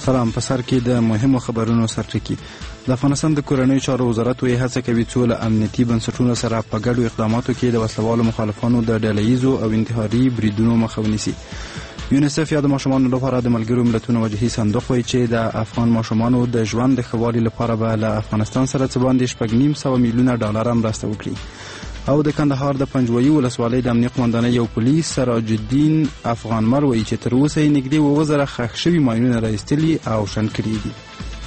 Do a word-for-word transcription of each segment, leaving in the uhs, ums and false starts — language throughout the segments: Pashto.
سلام. په سر کې د مهمو خبرونو سرټکی. د افغانستان د کورنیو چارو وزارت وایي هڅه کوي څو له امنیتي بنسټونو سره په ګډو اقداماتو کې د وسلوالو مخالفانو د ډلهییزو او انتحاري بریدونو مخه ونیسي. یونیسف یا د ماشومانو لپاره د ملګرو ملتونو وجهي صندوق وایي چې د افغان ماشومانو د ژوند د ښه والي لپاره به له افغانستان سره څه باندې شپږ نیم سوه میلیونه ډالر مرسته وکړي. او د کندهار د پنجوایي ولسوالۍ د امنیه قومندانۍ یو پولیس سراج الدین افغانمل وایي چې تر اوسه یې نږدې اووه زره ښخ شوي ماینونه راایستلي او شنډ کړي دي.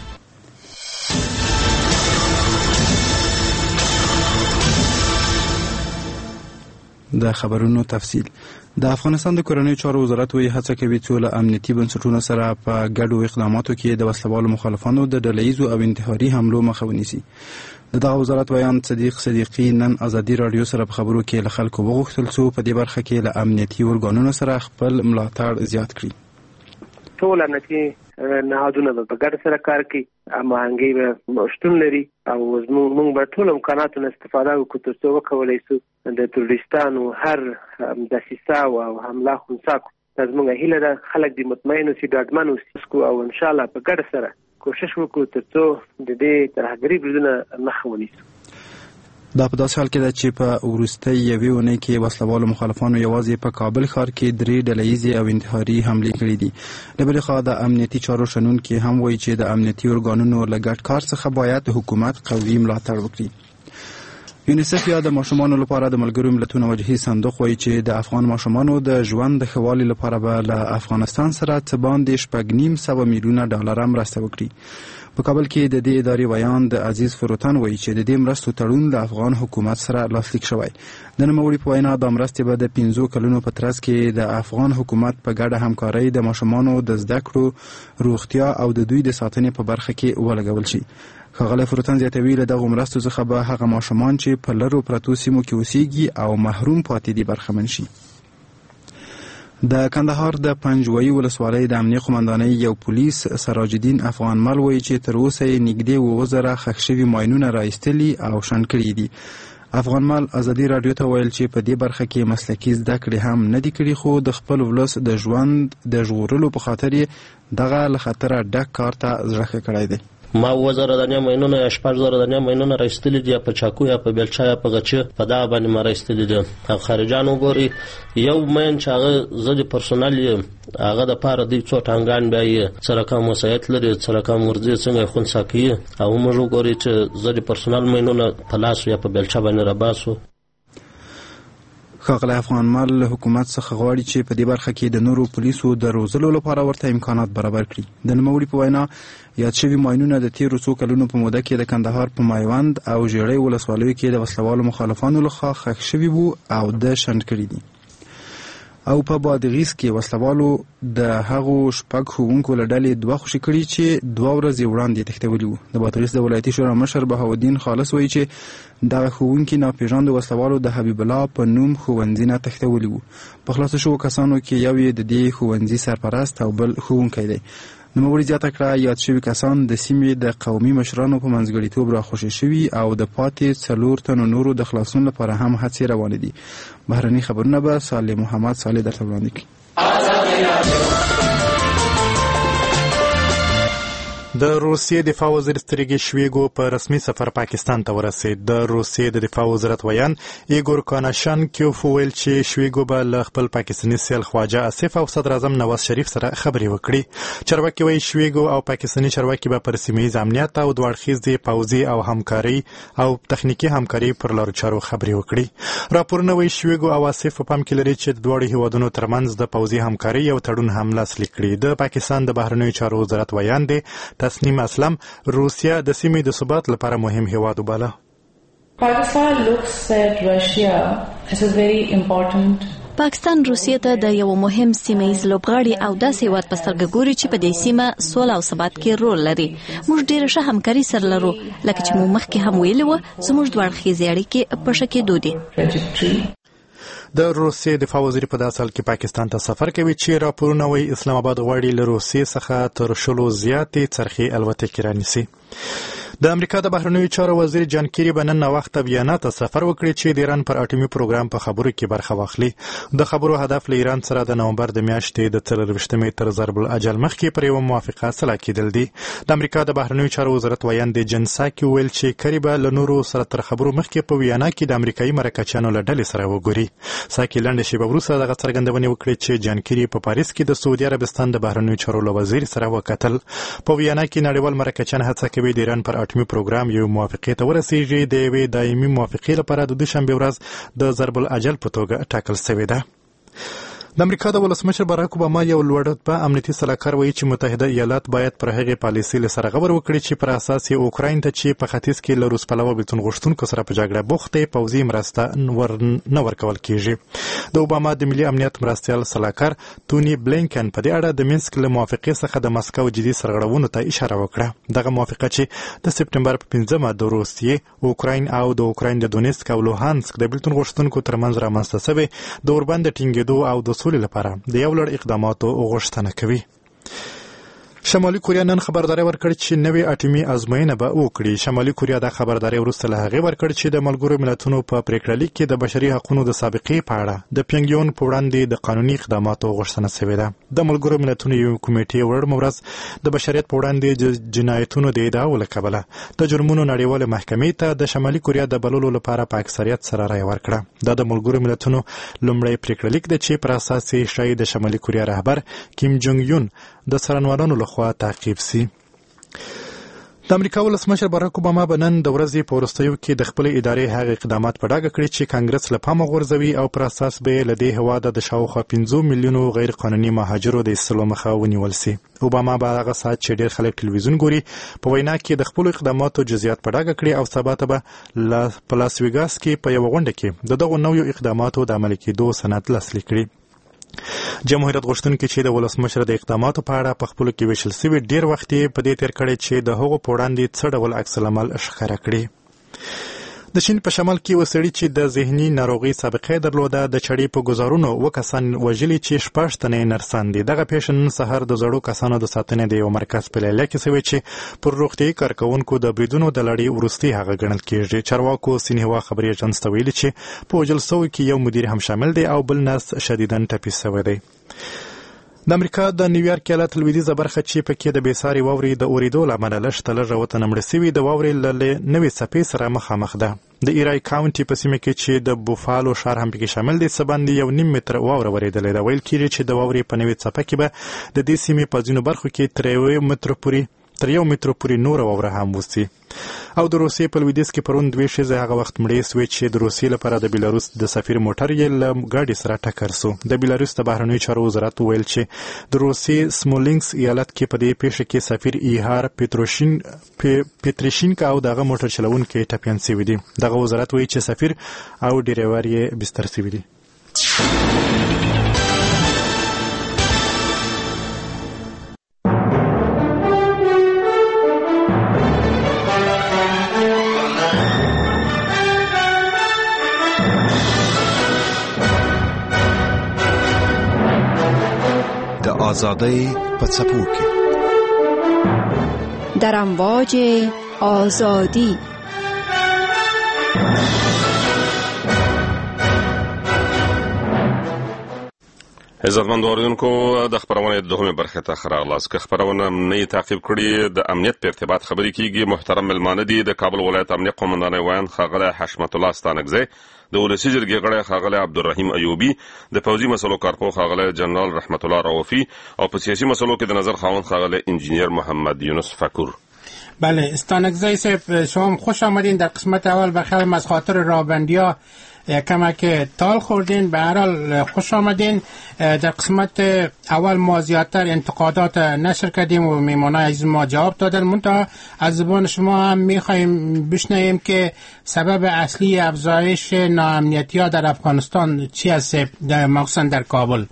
د خبرونو تفصیل. د افغانستان د کورنیو چارو وزارت وایي هڅه کوي څو له امنیتي بنسټونو سره په ګډو اقداماتو کې د وسلوالو مخالفانو د ډلهییزو او انتحاري حملو مخه ونیسي. د دغه وزارت ویان صدیق صدیقي نن ازادي رادیو سره په خبرو کې له خلکو وغوښتل څو په دې برخه کې له امنیتي ارګانونو سره خپل ملاتړ زیات کړي. ټول امنیتي نهادونه به په ګډه سره کار کوي، هماهنګي به شتون لري او موږ به ټول امکاناتو نه استفاده وکړو تر څو وکولی شو د تروریستانو هر دسیسه او حمله خنثی کړو. زموږ هیله ده خلک دې مطمئن اوسي، ډاډمن اوسي او انشاءالله په ګډه سره کوشش وکړو تر څو د دې ترهګري بریدونه مخه ونیسو. دا په داسې حال کې ده چې په وروستۍ یوې اونۍ کې وسلوالو مخالفانو یوازې په کابل ښار کې درې ډلهییزې او انتحاري حملې کړي دي. له بلې خوا د امنیتي چارو شنونکي هم وایي چې د امنیتي ارګانونو له ګډ کار څخه باید حکومت قوي ملاتړ وکړي. یونیسف یا د ماشومانو لپاره د ملګرو ملتونو وجهي صندوق وایي چې د افغان ماشومانو د ژوند د ښه والي لپاره به له افغانستان سره څه باندې شپږ نیم سوه میلیونه ډالر مرسته وکړي. په کابل کې د دې ادارې ویان د عزیز فروتن وایي چې د دې مرستو تړون له افغان حکومت سره لاسلیک شوی. د نوموړي په وینا دا مرستې به د پنځو کلونو په ترڅ کې د افغان حکومت په ګډه همکارۍ د ماشومانو د زده کړو، روغتیا او د دوی د ساتنې په برخه کې ولګول شي. ښاغلی فروتن زیاتوي له دغو مرستو څخه به هغه ماشومان چې په لرو پرتو سیمو کې اوسېږي او محروم پاتې دي برخمن شي. د کندهار د پنجوایي ولسوالۍ د امنیه قومندانۍ یو پولیس سراج الدین افغانمل وایي چې تر اوسه یې نږدې اووه زره ښخ شوي ماینونه راایستلي او شنډ کړي دي. افغانمل ازادي رادیو ته ویل چې په دې برخه کې مسلکي زده کړې هم نه دي کړي، خو د خپل ولس د ژوند د ژغورلو په خاطر یې دغه له خطره ډک کار ته زړه ښه کړی دی. ما اووه زره دانې ماینونه یا شپږ زره دانې ماینونه راایستلي دي، یا په چاکو یا په بیلچه یا په غچه په دغه باندې ما راایستلي دي. او خارجان وګوري یو ماین چې هغه زه د پرسونل یم هغه دپاره دوی څو ټانګان بیا یې څه رقم وسایط لري، څه رقم ورځي څنګه یې خنثی کوي. او موږ وګورئ چې زه د پرسونل ماینونه په لاس یا په بیلچه باندې راباسو. ښاغلی افغانمل له حکومت څخه غواړي چې په دې برخه کې د نورو پولیسو د روزلو لپاره ورته امکانات برابر کړي. د نوموړي په وینا یاد شوي ماینونه د تیرو څو کلونو په موده کې د کندهار په مایوند او ژیړۍ ولسوالیو کې د وسلوالو مخالفانو لخوا ښخ شوي وو او د شنډ کړي دي. او په بادغیس کې وسلوالو د هغو شپږ ښوونکو له ډلې دوه خوشي کړي چې دوه ورځې وړاندې تښتولي وو. د بادغیس د ولایتي شورا مشر بهاودین خالص وایي چې دغه ښوونکي ناپېژاندو وسلوالو د حبیب الله په نوم ښوونځي نه تښتولي وو. په خلاصو شوو کسانو کې یو یې د دې ښوونځي سرپرست او بل ښوونکی دی. نوموړي زیاته کړه یاد شوي کسان د سیمې د قومي مشرانو په منځګړیتوب راخوشي شوي او د پاتې څلور تنو نورو د خلاصون لپاره هم هڅې روانې دي. بهرني خبرونه به صالح محمد صالح درته وړاندې کړي. د روسیې دفاع وزیر سرګی شویګو په رسمي سفر پاکستان ته ورسید. د روسیې د دفاع وزارت ویان ایګور کاناشان کیوف ویل چې شویګو به له خپل پاکستاني سیل خواجه اسف او صدر اعظم نواز شریف سره خبرې وکړي. چارواکي وایي شویګو او پاکستاني چارواکي به پر سیمه ییز امنیت او دوه اړخیزې پوځي او همکاري او تخنیکي همکاري پر لارو چارو خبرې وکړي. راپورونه وایي شویګو او اسف په پام کې لري چې د دواړو هیوادونو ترمنځ د پوځي همکاري او تړون هم لاسلیک کړي. د پاکستان د بهرنیو چارو وزارت ویان دی تسنیم اسلم روسیا د سیمې د ثبات لپاره مهم هیواد وباله. Pakistan looks at Russia as a very important پاکستان روسیې ته د یو مهم سیمه‌ییز لوبغاړي او داسې هیواد په سترګه ګوري چې په دې سیمه سوله او ثبات کې رول لري. موږ ډېره ښه همکاري سره لرو، لکه چې موږ مخکې هم ویلي وو زموږ دوه اړخیزې اړیکې په ښه کېدو دي. د روسیې دفاع وزیر په داسې حال کې پاکستان ته سفر کوي چې راپورونه وایي اسلام آباد غواړي له روسیې څخه تر شلو زیاتې څرخي الوتکې رانیسي. د امریکا د بهرنیو چارو وزیر جان کیری به نن ناوخته ویانا ته سفر وکړي چې د ایران پر اټومي پروګرام په خبرو کې برخه واخلي. د خبرو هدف له ایران سره د نومبر د میاشتې د څلرویشتمې تر ضرب الاجل مخکې پر یوه موافقه سلا کېدل دي. د امریکا د بهرنیو چارو وزارت ویاند جن ساکي ویل چې کیری به له نورو سره تر خبرو مخکې په ویانا کې د امریکایي مرکچیانو له ډلې سره وګوري. ساکي لنډه شیبه وروسته دغه څرګندونې وکړې چې جان کیری په پاریس کې د سعودي عربستان د بهرنیو چارو له وزیر سره وکتل. په ویانا کې نړیوال مرکچیان هڅه کوي د ایران پر اټومي پروګرام یو موافقه ته ورسیږي. د یوې دایمي موافقې لپاره د دوشنبه ورځ د ضرب الاجل په توګه ټاکل شوې ده. د امریکا د ولسمشر باراک اوباما یو لوړ رتبه امنیتي سلاکار وایي چې متحده ایالات باید پر هغې پالیسۍ له سره غور وکړي چې پر اساس یې اوکراین ته چې په ختیځ کې له روس پلوه بېلتون غوښتونکو سره په جګړه بوخت دی پوځي مرسته ور نه ورکول کېږي. د اوباما د ملي امنیت مرستیال سلاکار توني بلینکن په دې اړه د مینسک له موافقې څخه د مسکو جدي سرغړونو ته اشاره وکړه. دغه موافقه چې د سپټمبر په پنځمه د روسیې، اوکراین او د اوکراین د دونیسک او لوهانسک د بېلتون غوښتونکو ترمنځ رامنځته شوې د اوربند ټینګېدو او د سولې لپاره د یو لړ اقداماتو غوښتنه کوي. شمالي کوریا نن خبرداری ورکړ چې نوې اټومي ازموینه به وکړي. شمالي کوریا دا خبرداری وروسته له هغې ورکړ چې د ملګرو ملتونو په پریکړه لیک کې د بشري حقوقو د سابقې په اړه د پیونګیون په وړاندې د قانوني اقداماتو غوښتنه شوې ده. د ملګرو ملتونو یو کمیټې وړمه ورځ د بشریت په وړاندې د جنایتونو د ادعاو له کبله د جرمونو نړیوالې محکمې ته د شمالي کوریا د بللو لپاره په اکثریت سره رایه ورکړه. دا د ملګرو ملتونو لومړی پریکړه لیک دی چې پر اساس یې ښایي د شمالي کوریا رهبر کیم جونګ یون د څارنوالانو لخوا تعقیب سي. د امریکا ولسمشر باراک اوباما به نن د ورځې په وروستیو کې د خپلې ادارې هغه اقدامات په ډاګه کړي چې کانګرس له پامه غورځوي او پر اساس به یې له دې هېواده د شاوخوا پنځو میلیونو غیر قانوني مهاجرو د ایستلو مخه ونیول سي. اوباما به هغه ساعت چې ډېر خلک ټلویزیون ګوري په وینا کې د خپلو اقداماتو جزئیات په ډاګه کړي او سبا ته به په لاس ویګاس کې په یوه غونډه کې د دغو نویو اقداماتو د عملي کېدو سند لاسلیک کړي. جمهوریت غوښتونکي چې د ولسمشر د اقداماتو په اړه په خپلو کې ویشل سوي ډېر وخت یې په دې تېر کړی چې د هغو په وړاندې څه ډول عکس العمل ښکاره کړي. د چین په شمال کې یو سړي چې د ذهني ناروغۍ سابقه درلوده د چړې په ګزارونو اووه کسان وژلي چې شپږ تنې نرسان دي. دغه پیښه نن سهار د زړو کسانو د ساتنې د یو مرکز په لیلیه کې شوې چې پر روغتیایي کارکوونکو د بریدونو د لړۍ وروستي هغه ګڼل کېږي. چارواکو سینهوا خبري ایجنس ته ویلي چې په وژل سویو کې یو مدیر هم شامل دی او بل نرس شدیداً ټپي شوی دی. د امریکا د نیویارک ایالت لویدیځه برخه چې پکې د بېساري واورې د اورېدو له امله لږ لږه وتنه مړه سوي د واورې له نوې څپې سره مخامخ ده. د ایرای کاونټي په سیمه کې چې د بوفالو ښار هم پکې شامل دی څه باندې یو نیم متر واوره ورېدلې ده. ویل کېږي چې د واورې په نوې څپه کې به د دې سیمې په ځینو برخو کې تر یو متر پورې تر یو متر پورې نوره واوره هم وسي. او د روسیې په لویدیځ کې پرون دوې ښځې هغه وخت مړې سوې چې د روسیې لپاره د بیلاروس د سفیر موټر یې له ګاډي سره ټکر سو. د بیلاروس د بهرنیو چارو وزارت وویل چې د روسیې سمولینکس ایالت کې په دې پیښه کې سفیر ایهار پیتروشین پیتریشینکا او دغه موټر چلوونکی ټپیان سوي دي. دغه وزارت وایي چې سفیر او ډریور یې بستر سوي دي. آزادی په څپو کې در امواج آزادی. عزتمند اوریدونکو د خبرونې دوهمه برخه ته راغلاست. که خبرونه نه تعقیب کړي د امنیت په ارتباط خبرې کیږي. محترم ملمانه دي د کابل ولایت امنیت قومندان ویان خاغله حشمت الله ستانکزی، د ولسی جرګې غړی خاغله عبدالرحیم ایوبی، د پوځي مسلو کارپو خاغله جنرال رحمت الله رؤفی او په سیاسي مسلو کې د نظر خاوند خاغله انجینیر محمد یونس فکور. بله استانکزی صاحب شما خوش آمدین. در قسمت اول بخیر از خاطر رابندیا کمک تال خوردین، به هر حال خوش آمدین. در قسمت اول ما زیادتر انتقادات نشر کردیم و میمانای عزیز ما جواب دادن. منتها از زبان شما هم میخوایم بشنویم که سبب اصلی افزایش ناامنیتی ها در افغانستان چی است، مخصوصا در کابل؟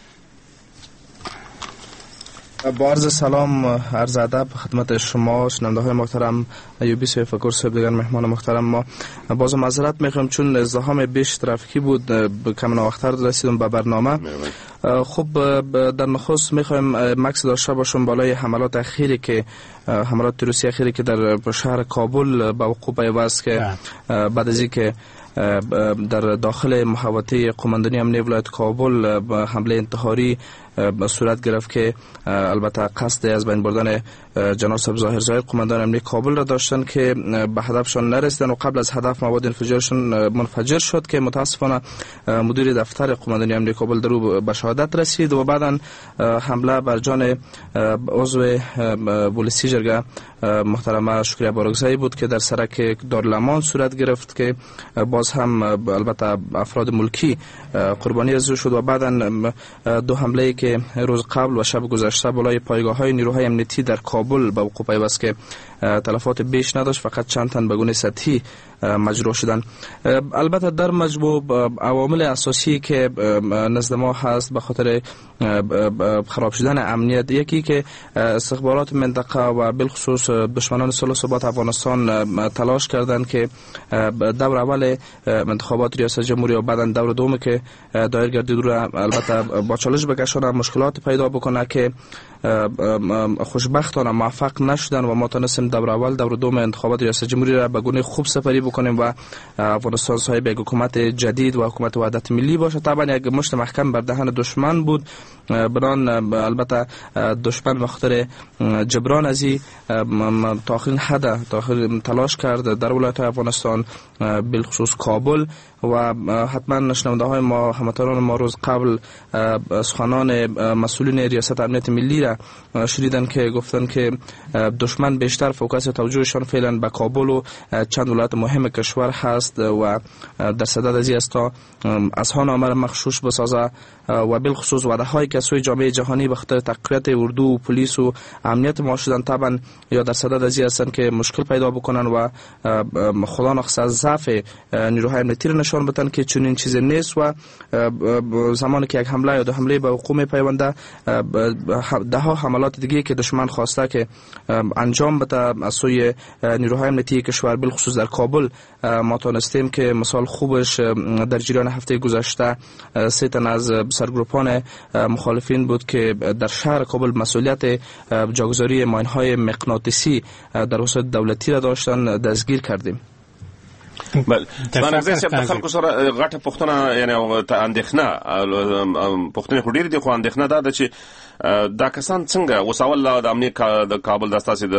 با عرض سلام، عرض ادب خدمت شما شنونده های محترم ایوبی صاحب، فکر صاحب، دیگر مهمان محترم. ما باز معذرت میخوام چون ازدحام بیش ترافیکی بود، کم ناوقتر رسیدم به برنامه. خب در نخست میخوایم مکس داشته باشم بالای حملات اخیری که حملات تروریستی اخیری که در شهر کابل به وقوع پیوست که بعد از اینکه در داخل محوطه قماندانی امنیه ولایت کابل حمله انتحاری صورت گرفت که البته قصد از بین بردن جناب ظاهر زاهر قماندان امنیه کابل را داشتن که به هدفشان نرسیدن و قبل از هدف مواد انفجارشان منفجر شد که متاسفانه مدیر دفتر قماندانی امنیه کابل در او به شهادت رسید و بعدا حمله بر جان عضو پلیسی جرگه محترمه شکریه بارگزایی بود که در سرک دارالامان صورت گرفت که باز هم البته افراد ملکی قربانی از او شد و بعدا دو حمله که روز قبل و شب گذشته بالای پایگاه‌های نیروهای امنیتی در کابل به وقوع پیوست که تلفات بیش نداشت، فقط چند تن به گونه سطحی مجروح شدند. البته در مجموع عوامل اساسی که نزد ما هست به خاطر خراب شدن امنیت، یکی که استخبارات منطقه و بالخصوص دشمنان صلح و ثبات افغانستان تلاش کردند که دور اول انتخابات ریاست جمهوری و بعدا دور دوم که دایر گردید رو البته با چالش بکشانه، مشکلات پیدا بکنه که خوشبختانه موفق نشدن و ما تونستیم دور اول دور دوم انتخابات ریاست جمهوری را به گونه خوب سپری بکنیم و افغانستان صاحب یک حکومت جدید و حکومت وحدت ملی باشه. طبعا یک مشت محکم بر دهن دشمن بود، بران البته دشمن به خاطر جبران ازی تا آخرین حد تا آخرین تلاش کرد در ولایت افغانستان بالخصوص کابل و حتما شنونده های ما هموطنان ما روز قبل سخنان مسئولین ریاست امنیت ملی را شنیدن که گفتن که دشمن بیشتر فوکس توجهشان فعلا به کابل و چند ولایت مهم کشور هست و در صدد ازی است تا اذهان عامه مغشوش بسازه و بالخصوص وعده هایی که سوی جامعه جهانی به خاطر تقویت اردو و پلیس و امنیت ما شدن طبعا یا در صدد ازی هستند که مشکل پیدا بکنن و خدا نخواست از ضعف نیروهای امنیتی را نشان بدن که چنین چیزی نیست و زمانی که یک حمله یا دو حمله به وقوع میپیونده ده ها حملات دیگه که دشمن خواسته که انجام بده از سوی نیروهای امنیتی کشور بالخصوص در کابل ما تونستیم که مثال خوبش در جریان هفته گذشته سه تن از سرگروپان مخالفین بود که در شهر کابل مسئولیت جاگذاری ماین‌های مغناطیسی در وسط دولتی را داشتن دستگیر کردیم. بله من زه چې خلکو سره غټه پښتنه یعنی اندېښنه پښتنه خو ډېر دي خو اندېښنه دا ده چې دا کسان څنګه اوس اول د امنیت د کابل د تاسې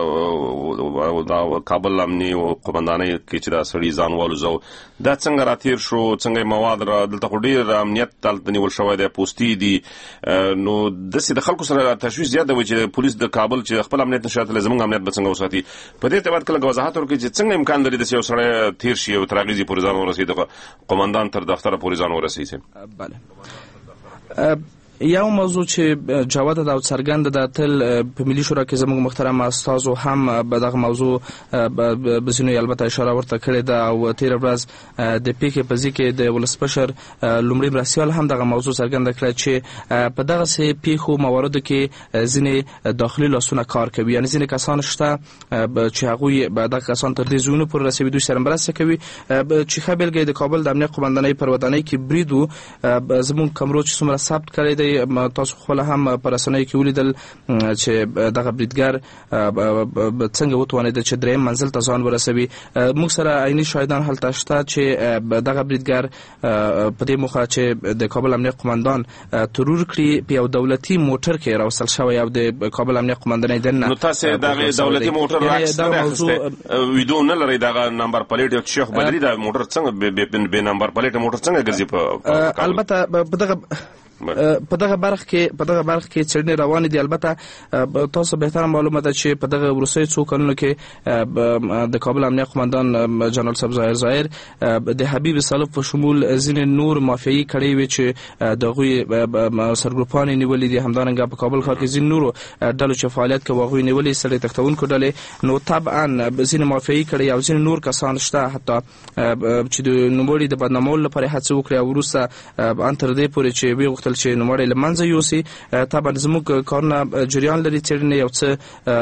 د کابل امنیت او قومندانۍ کې چې دا سړي ځان والوزو دا څنګه راتیر شو څنګه مواد را دلته خو ډېر امنیت دلته نیول شوی دی پوسټي دي نو داسې د خلکو سره تشویش زیاته وي چې پولیس د کابل چې خپل امنیت نشاته زموږ امنیت به څنګه وساتي په دې اعتبار کله وضاحت ورکړي چې څنګه امکان لري چې یو سړی تیر شي او ترغیزي پورې ځان ورسېد قومندان تر دفتر پورې ځان ورسېږي. بله یو موضوع چې جواد دا څرګند ده تل په ملي شورا کې زموږ محترم استادو هم به دغه موضوع بزینو البته اشاره ورته کړې ده او تیر ورځ د پیکې په ځکه د ولسمشر لومړي مرسیال هم دغه موضوع څرګند کړ چې په دغه سه پیخو مواردو کې ځینې داخلي لاسونه کار کوي، یعنی ځینې کسان شته چې هغه به دغه کسان تر دې زونه پر رسیدو سره مرسته کوي چې خبرګي د کابل د امنیت قومندانۍ پر ودانۍ کې بریدو زموږ کمرو چې څومره ثبت کړی دی تاسو خپل هم پر رسنۍ کې ولیدل چې دغه بریدګر څنګه وتوانید چې دریم منزل ته ځان ورسوي. موږ سره عیني شاهدان هلته شته چې دغه بریدګر په دې موخه چې د کابل امنیت قومندان ترور کړي په یو دولتي موټر کې راوصل شوی او د کابل امنیت قومندانۍ دنه نو تاسو دغه دولتي موټر راځي ویډیو نه لري دغه نمبر پلیټ یو شیخ بدلی دا موټر څنګه به نمبر پلیټ موټر څنګه ګرځي په البته په دغه په دغه برخ کې په دغه برخ کې چړنې روان دي. البته تاسو به تر معلومه ده چې په دغه ورسې څو کلونو کې د کابل امنیت قومندان جنرال صاحب ظاهر زاهر د حبیب سالف په شمول ځینې نور مافیایي کړي وي چې دغه سرګروپان نیولې دي، همدارنګه په کابل ښار کې ځینې نور ډلو چې فعالیت کوي هغه نیولې سړي تختونکو ډلې نو طبعا ځینې مافیایي کړي او ځینې نور کسان شته حتی چې د نوموړي د بدنامولو لپاره هڅه وکړي او وروسته ان تر دې پورې چې وی وخت غوښتل چې نوموړی له منځه یوسي. طبعا زموږ کارونه جریان لري، څېړنې یو څه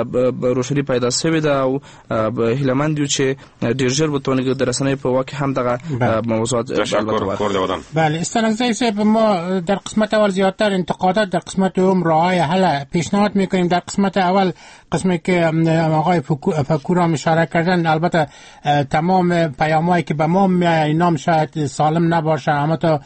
روښاني پیدا شوې ده او هیلهمند یو چې ډېر ژر بتوانېږي د رسنیو په واقع هم دغه موضوعات البته. بله استانکزی صاحب، ما در قسمت اول زیادتر انتقادات در قسمت دوم راههای حل پیشنهاد میکنیم. در قسمت اول قسمی که آقای فکور هم اشاره کردن، البته تمام پیامایی که به ما میاد اینام شاید سالم نباشه، اما تا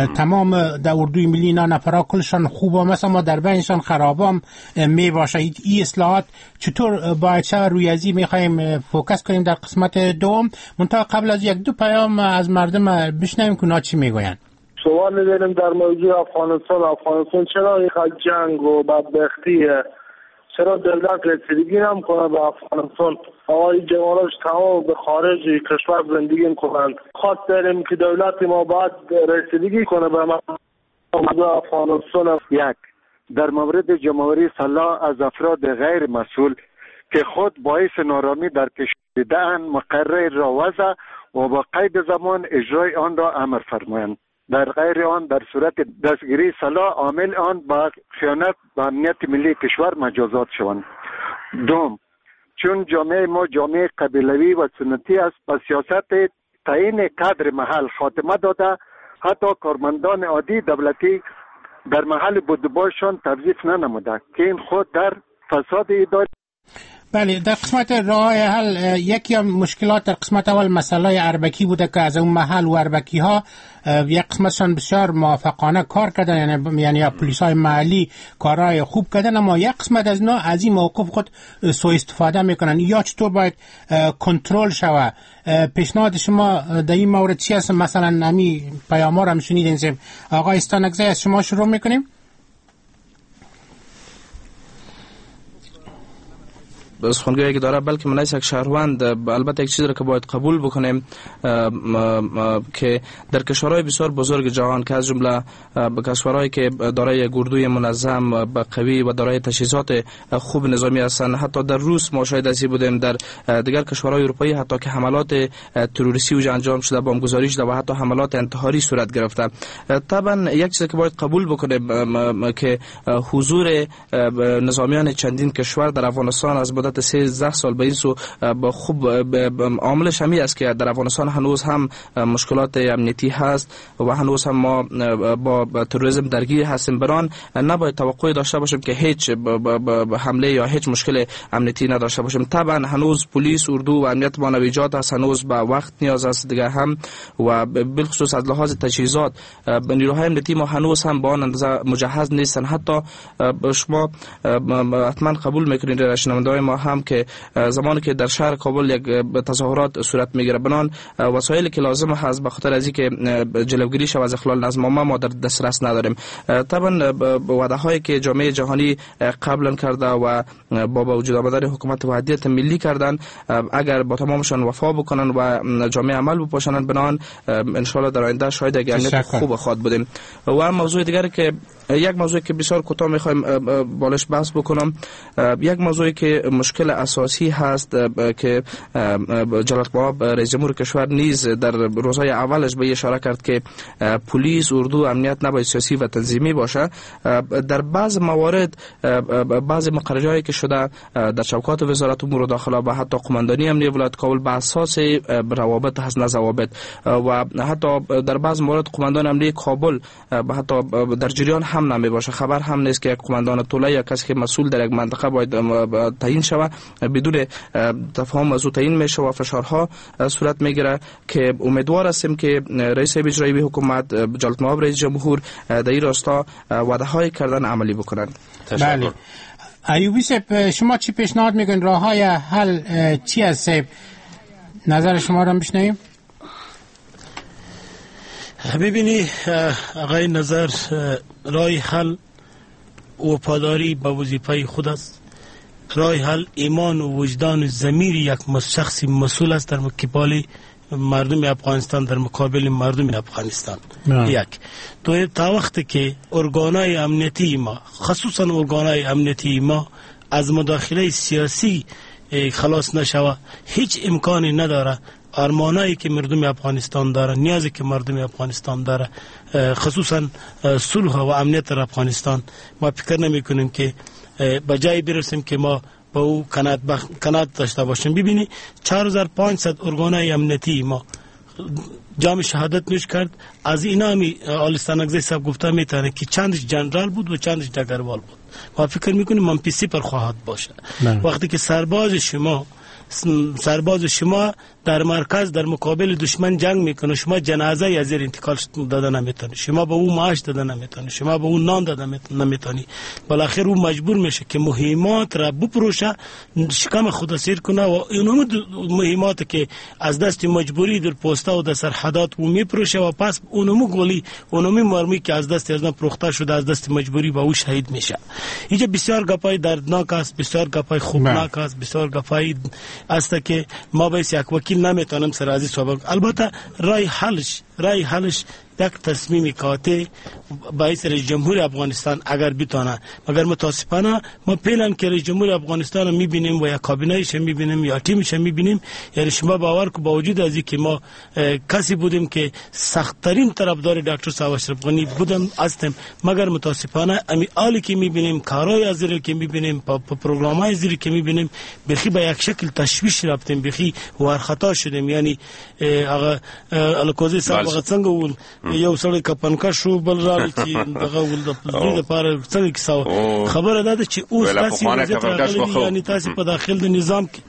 تمام در اردوی ملی اینا نفرا کلشان خوبه، مثلا ما در بینشان خرابام می باشه. این اصلاحات چطور باید شود؟ روی ازی میخوایم فوکس کنیم در قسمت دوم. منتها قبل از یک دو پیام از مردم بشنویم که اونا چی میگوین. سوال داریم در موضوع افغانستان. افغانستان چرا این جنگ و بدبختیه؟ چرا دولت رسیدگی نمیکنه به افغانستان؟ آقای جواناش تمام به خارج کشور زندگی میکنند. خواست داریم که دولت ما باید رسیدگی کنه به موضوع افغانستان. یک، در مورد جمهوری صلاح از افراد غیر مسئول که خود باعث نارامی در کشور دیدن مقرر را وضع و با قید زمان اجرای آن را امر فرمایند. در غیر آن در صورت دستگیری صلاح عامل آن با خیانت به امنیت ملی کشور مجازات شوند. دوم، چون جامعه ما جامعه قبیلوی و سنتی است، با سیاست تعیین کادر محل خاتمه داده، حتی کارمندان عادی دولتی در محل بودباشان توظیف ننموده که این خود در فساد اداری. بله، در قسمت راه حل یکی از مشکلات در قسمت اول مسئله اربکی بوده که از اون محل و اربکی ها یک قسمتشان بسیار موافقانه کار کردن، یعنی یعنی پلیس های محلی کارهای خوب کردن، اما یک قسمت از اینا از این موقف خود سوء استفاده میکنن. یا چطور باید کنترل شود؟ پیشنهاد شما در این مورد چی است؟ مثلا نمی پیام‌ها رو هم شنیدین. آقای استانکزی از شما شروع میکنیم. سخنگویی که داره، بلکه من یک شهروند البته یک چیزی را که باید قبول بکنیم که در کشورهای بسیار بزرگ جهان که از جمله کشورهایی که دارای گردوی منظم و قوی و دارای تجهیزات خوب نظامی هستند، حتی در روس ما شاهد ازی بودیم، در دیگر کشورهای اروپایی حتی که حملات تروریستی و انجام شده، بمبگذاری شده و حتی حملات انتحاری صورت گرفته. طبعا یک چیزی که باید قبول بکنیم که حضور نظامیان چندین کشور در افغانستان از سیزده سال به این سو خوب عاملش همی است که در افغانستان هنوز هم مشکلات امنیتی هست و هنوز هم ما با تروریسم درگیر هستیم. بران نباید توقع داشته باشیم که هیچ حمله یا هیچ مشکل امنیتی نداشته باشیم. طبعا هنوز پلیس، اردو و امنیت با نویجات هست، هنوز با وقت نیاز است دیگه هم، و بالخصوص از لحاظ تجهیزات نیروهای امنیتی ما هنوز هم با آن اندازه مجهز نیستن. حتی شما حتما قبول میکنید رشنونده‌های ما هم که زمانی که در شهر کابل یک تظاهرات صورت میگیره، بنان وسایلی که لازم هست به خاطر از اینکه جلوگیری شود از اخلال نظم عامه ما در دسترس نداریم. طبعا وعده هایی که جامعه جهانی قبلا کرده و با وجود آمدن حکومت وحدت ملی کردن، اگر با تمامشان وفا بکنن و جامعه عمل بپوشانند، بنان ان شاء الله در آینده شاید یک امنیت خوب خواهد بودیم. و موضوع دیگر که یک موضوعی که بسیار کوتاه میخوایم بالش بحث بکنم، یک موضوعی که مشکل اساسی هست که جلالت مآب رئیس جمهور کشور نیز در روزهای اولش به اشاره کرد که پلیس، اردو، امنیت نباید سیاسی و تنظیمی باشه. در بعض موارد بعض مقررهایی که شده در شبکات وزارت امور داخله و حتی قماندانی امنیت ولایت کابل به اساس روابط هست، نه ضوابط، و حتی در بعض موارد قماندان امنیت کابل به حتی در جریان هم نمی باشه، خبر هم نیست که یک قماندان طوله یا کسی که مسئول در یک منطقه باید تعیین شود، بدون تفاهم از او تعیین میشه و فشارها صورت میگیره که امیدوار هستیم که رئیس اجرایی حکومت جلالت مآب رئیس جمهور در این راستا وعده های کردن عملی بکنند. بله. ایوبی صاحب، شما چی پیشنهاد میکنید؟ راه های حل چی است؟ نظر شما رو بشنویم. ببینی آقای نظر، راه حل و پاداری به وظیفه خود است. راه حل ایمان و وجدان و ضمیر یک شخصی مسئول است در مقابل مردم افغانستان، در مقابل مردم افغانستان. یک تو تا وقتی که ارگانهای امنیتی ما، خصوصا ارگانهای امنیتی ما، از مداخله سیاسی خلاص نشوه، هیچ امکانی نداره آرمانایی که مردم افغانستان داره، نیازی که مردم افغانستان داره، خصوصا صلح و امنیت در افغانستان، ما فکر نمی کنیم که به جایی برسیم که ما با او کنات بخ... کنات داشته باشیم. ببینی چهار هزار و پانصد ارگانهای امنیتی ما جام شهادت نوش کرد. از اینا می آلستانگزی صاحب گفته میتونه که چندش جنرال بود و چندش دگروال بود. ما فکر میکنیم منپیسی پر خواهد باشه. وقتی که سرباز شما سرباز شما در مرکز در مقابل دشمن جنگ میکنه، شما جنازه از زیر انتقال داده نمیتونی، شما به او معاش داده نمیتونی، شما به او نان داده نمیتونی، بالاخره او مجبور میشه که مهمات را بپروشه، شکم خود سیر کنه و اینم مهمات که از دست مجبوری در پستا و در سرحدات او میپروشه و پس اونم گلی اونم مرمی که از دست از پروخته شده از دست مجبوری با او شهید میشه. اینجا بسیار گپای دردناک است، بسیار گپای خوبناک است، بسیار گپای است که ما باید یک وکیل نمیتونم سرازی صحبت. البته رای حلش رای حلش یک تصمیم قاطع باعث رئیس جمهور افغانستان اگر بتونه، مگر متاسفانه ما پیلن که رئیس جمهور افغانستان رو میبینیم و یا کابینه‌اش میبینیم یا تیمش میبینیم، یعنی شما باور کو با وجود از اینکه ما کسی بودیم که سخت‌ترین طرفدار دکتر صاحب اشرف غنی بودم هستیم، مگر متاسفانه امی آلی که میبینیم، کارهای از زیر که میبینیم، پروگرام‌های زیر که میبینیم، بخی به یک شکل تشویش رفتیم، بخی ورخطا شدیم. یعنی هغه الکوزی صاحب هغه څنګه ول یو سړی کپنکا شو بل راځي چې دغه ول د پلوی لپاره څنګه کیسه خبره ده چې اوس تاسو راغلي یعنی تاسو په داخل د نظام کې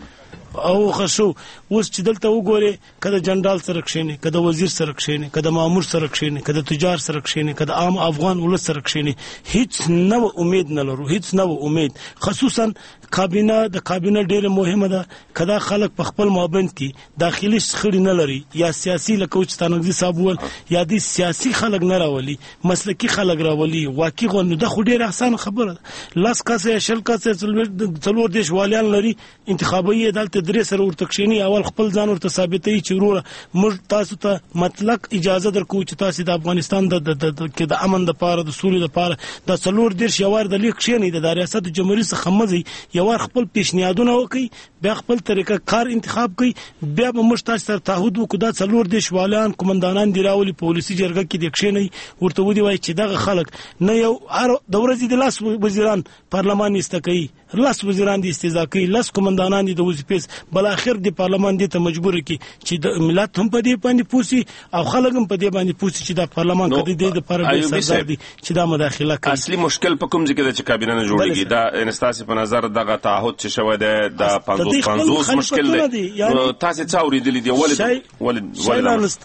او خشو اوس چې دلته وګوري کله جنرال سره کښینی، کله وزیر سره کښینی، کله مامور سره کښینی، کله تجار سره کښینی، کله عام افغان ولس سره کښینی، هیڅ نو امید نه لرو، هیڅ نو امید. خصوصا کابینه د کابینه ډیره مهمه ده. کدا خلک په خپل مابند کې داخلي شخړې نه لري یا سیاسي لکه چې تانګزي صاحب ول یا د سیاسي خلک نه راولي، مسلکی خلک راولي، واقعي غو د خو ډیره اسانه خبره ده. لاس کاسه شل کاسه څلور دیش والیان لري، انتخابي عدالت درې سره ورته کښینی، اول خپل ځان ورته ثابتوي چې وروره موږ تاسو ته مطلق اجازه درکو چې تاسو د افغانستان د کې د امن لپاره د سولې لپاره د څلور دیش یوار د لیک کښینی د ریاست جمهوریت څخه مزي یوار خپل پیشنهادونه وکي، بیا خپل طریقه کار انتخاب کړي، بیا به موږ تاسو سره تعهد وکړو دا څلور دیش والیان کومندانان دی راولي پولیسي جرګه کې د کښینی ورته ودی وای چې دغه خلک نه یو د ورځې د لاس وزیران پارلمان استکوي، لاس وزیران دي استیزا کوي، لاس کومندانان دي د وظیفې بل اخر د پارلمان دي ته مجبور کی چې د ملت هم په دې باندې پوسی او خلک هم په دې باندې پوسی چې د پارلمان کدي د لپاره سردار دي چې دا مداخله کوي. اصلي مشکل په کوم ځای کې د چې کابینه نه جوړیږي دا انستاسي په نظر دغه تعهد چې شوی دی د پنځوس پنځوس مشکل دی. تاسو څه اوریدلی دی ولې ولې ولې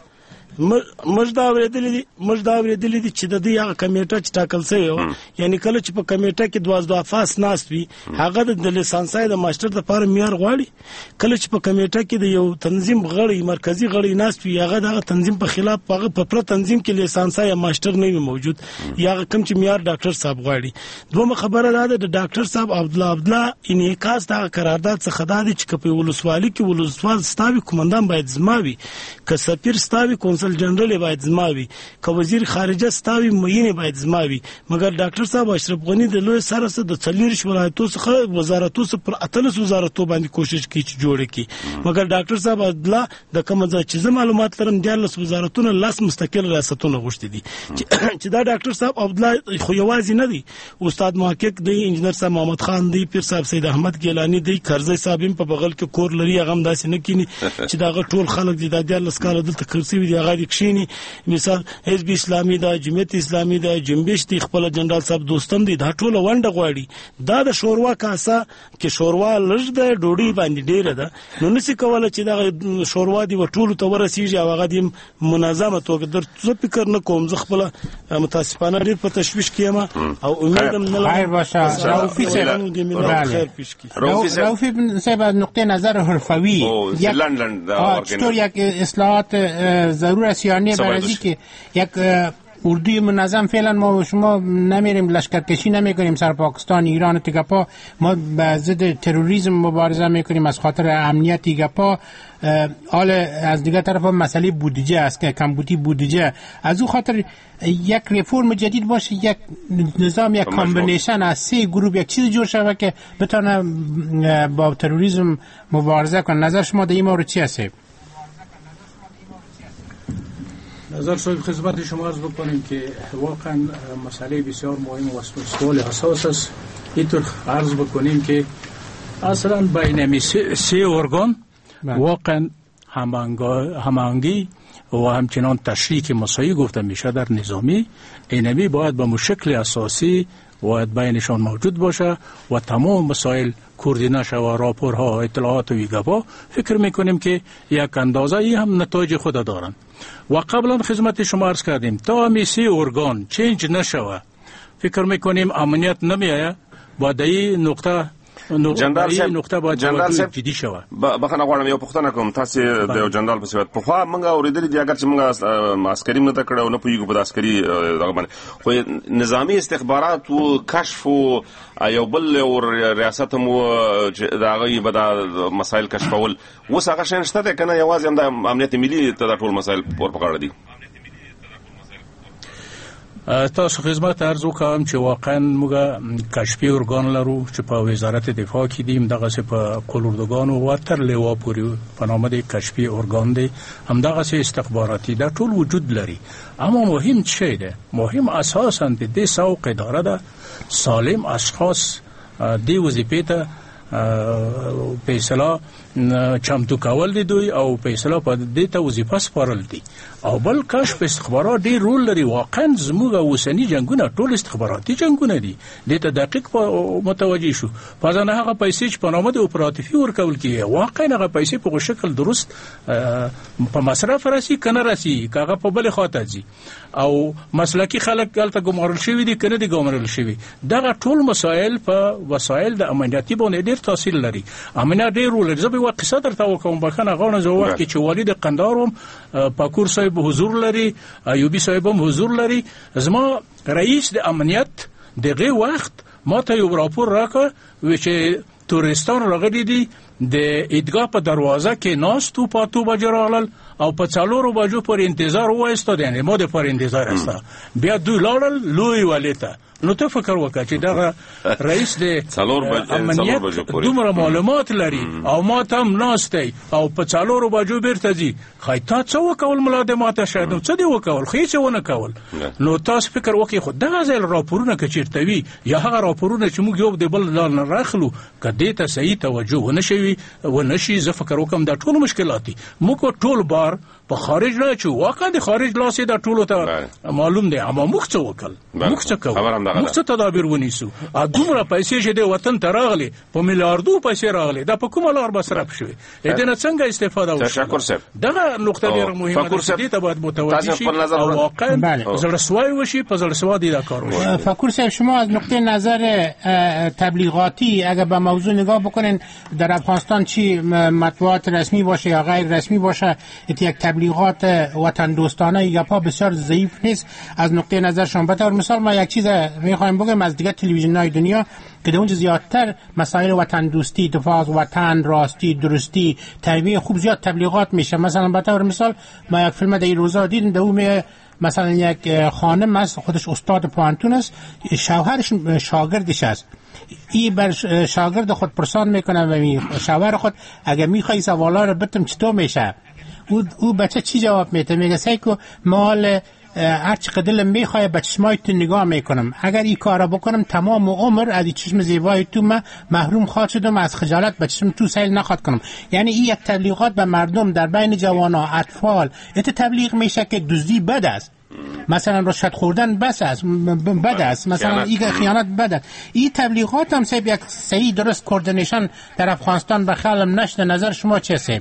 موږ دا اوریدلې دي موږ دا اوریدلې دي چې د دې هغه کمیټه چې ټاکل شوی و، یعنی کله چې په کمیټه کې دوازده افاس ناست وي هغه د لیسانسای د ماستر لپاره معیار غواړي، کله چې په کمیټه کې د یو تنظیم غړی مرکزی غړی ناست وي هغه د تنظیم په خلاف هغه په پر تنظیم کې لیسانسای ماستر نه وي موجود، یا کم چې معیار ډاکټر صاحب غواړي. دومره خبره ده د ډاکټر صاحب عبد الله عبد الله انعکاس د قرارداد څخه د چې په ولسوالۍ کې ولسوال ستاوي کومندان باید زماوي، که سفیر ستاوي کونسل جنرال باید زماوي، که وزیر خارجه ستاوي معین باید زماوي، مګر ډاکټر صاحب اشرف غنی د لوی سره سره د څلور ولایتو څخه وزارتو څخه پر اتلس وزارتو باندې کوشش کوي چې جوړ کړي، مګر ډاکټر صاحب الله د کوم ځای چې معلومات لرم د لس وزارتونو لاس مستقل ریاستونه غوښتي دي چې دا ډاکټر صاحب عبد الله خو یوازې نه دی، استاد محقق دی، انجنیر صاحب محمد خان دی، پیر صاحب سید احمد ګیلانی دی، کرزی صاحب په بغل کې کور لري، هغه هم داسې نه کینی چې دا ټول خلک دي د لس کال دلته کرسي وي هغه دي کښینی. مثال حزب اسلامي دا، جمعیت اسلامي دا، جنبش دی، خپل جنرال صاحب دوستم دي، دا ټول ونډه غواړي. دا د شوروا کاسه کې شوروا لږ د ډوډۍ باندې ډیره ده، نو نسی کوله چې دا شوروا دی ټول ته ورسیږي او هغه د منظمه توګه در څه فکر نه کوم. زه خپل متاسفانه ډیر په تشویش کېم او امیدم نه لرم. خیر باشه رافی صاحب، رافی صاحب نقطه نظر حرفوی یک چطور یک اصلاحات ضرور است یا نه، برای اینکه یک اردوی منظم فعلا ما و شما نمیریم لشکرکشی نمیکنیم سر پاکستان ایران تگپا، ما به ضد تروریسم مبارزه میکنیم از خاطر امنیت تگپا. حال از دیگر طرف مسئله بودجه است که کمبودی بودجه، از او خاطر یک ریفورم جدید باشه، یک نظام، یک کامبینیشن از سه گروه یک چیز جور شود که بتونه با تروریسم مبارزه کنه. نظر شما در این مورد چی است؟ نظر صاحب خدمت شما عرض بکنیم که واقعا مسئله بسیار مهم و سوال حساس است. اینطور عرض بکنیم که اصلا بین سه ارگان واقعا هماهنگی و همچنان تشریک مساوی گفته میشه در نظامی اینمی باید به شکل اساسی باید بینشان موجود باشه و تمام مسائل کوردینه شود و راپورها اطلاعات و ویگاپا فکر میکنیم که یک اندازه ای هم نتایج خود دارند و قبلا خدمت شما عرض کردیم تا همی سی ارگان چینج نشود فکر میکنیم امنیت نمیآید باید این نقطه جنرال صاحب نقطه باید جنرال جدي شوه بخنه غواړم یو پوښتنه کوم تاسو د جنرال په صفت په خوا موږ اوریدل دي اگر چې موږ عسکري نه تکړه او نه پویګو په عسکري دغه باندې خو نظامی استخبارات او کشف او یو بل او ریاست مو دغه به د مسایل کشفول وس هغه شین شته کنه یوازې هم د امنیت ملي ته د ټول مسایل پور پکړه دي تاسو خدمت عرض وکړم چې واقعا موږ کشفي ارګان لرو چې په وزارت دفاع کې دیم دغه څه په کولوردګانو و تر لیوا پورې په نامه د کشفي ارګان دی هم دغه څه استخباراتي دا ټول وجود لري اما مهم څه دی مهم اساسا د دې سوق اداره ده سالم اشخاص دی وظیفې ته په اصطلاح چمتو کول دي دوی او په اصطلاح په دې ته وظیفه سپارل دي او بل کشف استخبارات ډیر رول لري واقعا زموږ اوسنی جنگونه ټول استخباراتي جنگونه دي دې ته دقیق متوجي شو په ځانه هغه پیسې چې په نامه د اپراتیفي ورکول کیږي واقعا هغه پیسې په شکل درست په مصرف راسي کنه راسي هغه په بل خاطر دي او مسلکی خلک دلته ګمارل شوی دي کنه دي ګمارل شوی دغه ټول مسائل په وسایل د امنیتي باندې ډیر تاثیر لري امنیت ډیر رول لري زه به قصه درته وکم بخنه غوڼه زه وخت چې والد قنداروم پاکور صاحب حضور لري ایوبی صاحب هم حضور لري زما رئیس د امنیت دغه وخت ما ته یو راپور راکړ چې تورستان راغلي دي د ایدګاه په دروازه کې ناس تو پاتو بجرالل او په څلورو بجو پر انتظار وایسته دي مو د پر انتظار استه بیا دوی لاړل لوی والته نو ته فکر وکړه چې دا رئیس د امنیت دومره معلومات لري او ما ته هم ناشته او په څلورو بجو بیرته ځي خای تا څه وکول ملازمات شاید نو څه دی وکول خې څه ونه کول نو تاسو فکر وکړئ خو دا ځل راپورونه کچیرته وي یا هغه راپورونه چې موږ یو د بل لاله راخلو کدی ته صحیح توجه ونشي ونشي زه فکر وکم دا ټول مشکلات موږ ټول بار په خارج نه چې واقعا د خارج لاسې دا ټول ته معلوم دی اما موږ څه وکړ موږ څه کوو موږ څه تدابیر ونیسو ا دومره پیسې چې د وطن ته راغلي په میلیارډو پیسې راغلي دا په کومه لار بسرف شوی اې نه څنګه استفاده وشي تشکر صاحب دا نقطه ډیره مهمه ده دې ته باید متوجه شي او واقعا زړسوای وشي په زړسوا دي دا کار وشي فکر صاحب شما از نقطه نظر تبلیغاتی اگر به موضوع نگاه بکنین در افغانستان چی مطبوعات رسمی باشه یا غیر رسمی باشه یک تبلیغات وطن دوستانه یا پا بسیار ضعیف نیست از نقطه نظر شما به طور مثال ما یک چیز میخوایم بگم از دیگه تلویزیون‌های دنیا که در اونجا زیادتر مسائل وطن دوستی دفاع از وطن راستی درستی تربیه خوب زیاد تبلیغات میشه مثلا به طور مثال ما یک فیلم در این روزا دیدم در اون مثلا یک خانم است خودش استاد پوانتون است شوهرش شاگردش است این بر شاگرد خود پرسان میکنه و شوهر خود اگه میخوای سوالا رو بتم چطور میشه او او بچه چی جواب میده میگه سیکو مال هر چقدر دلم میخواد به چشمای تو نگاه میکنم اگر این کارا بکنم تمام عمر از چشم زیبای تو من محروم خواهد شدم از خجالت به چشم تو سیل نخواد کنم یعنی این یک تبلیغات به مردم در بین جوانان اطفال ایت تبلیغ میشه که دزدی بد است مثلا رشوت خوردن بس است بد است مثلا این خیانت بد است این تبلیغات هم سیب یک صحیح درست کوردینیشن در افغانستان به خیالم نشده نظر شما چه سیب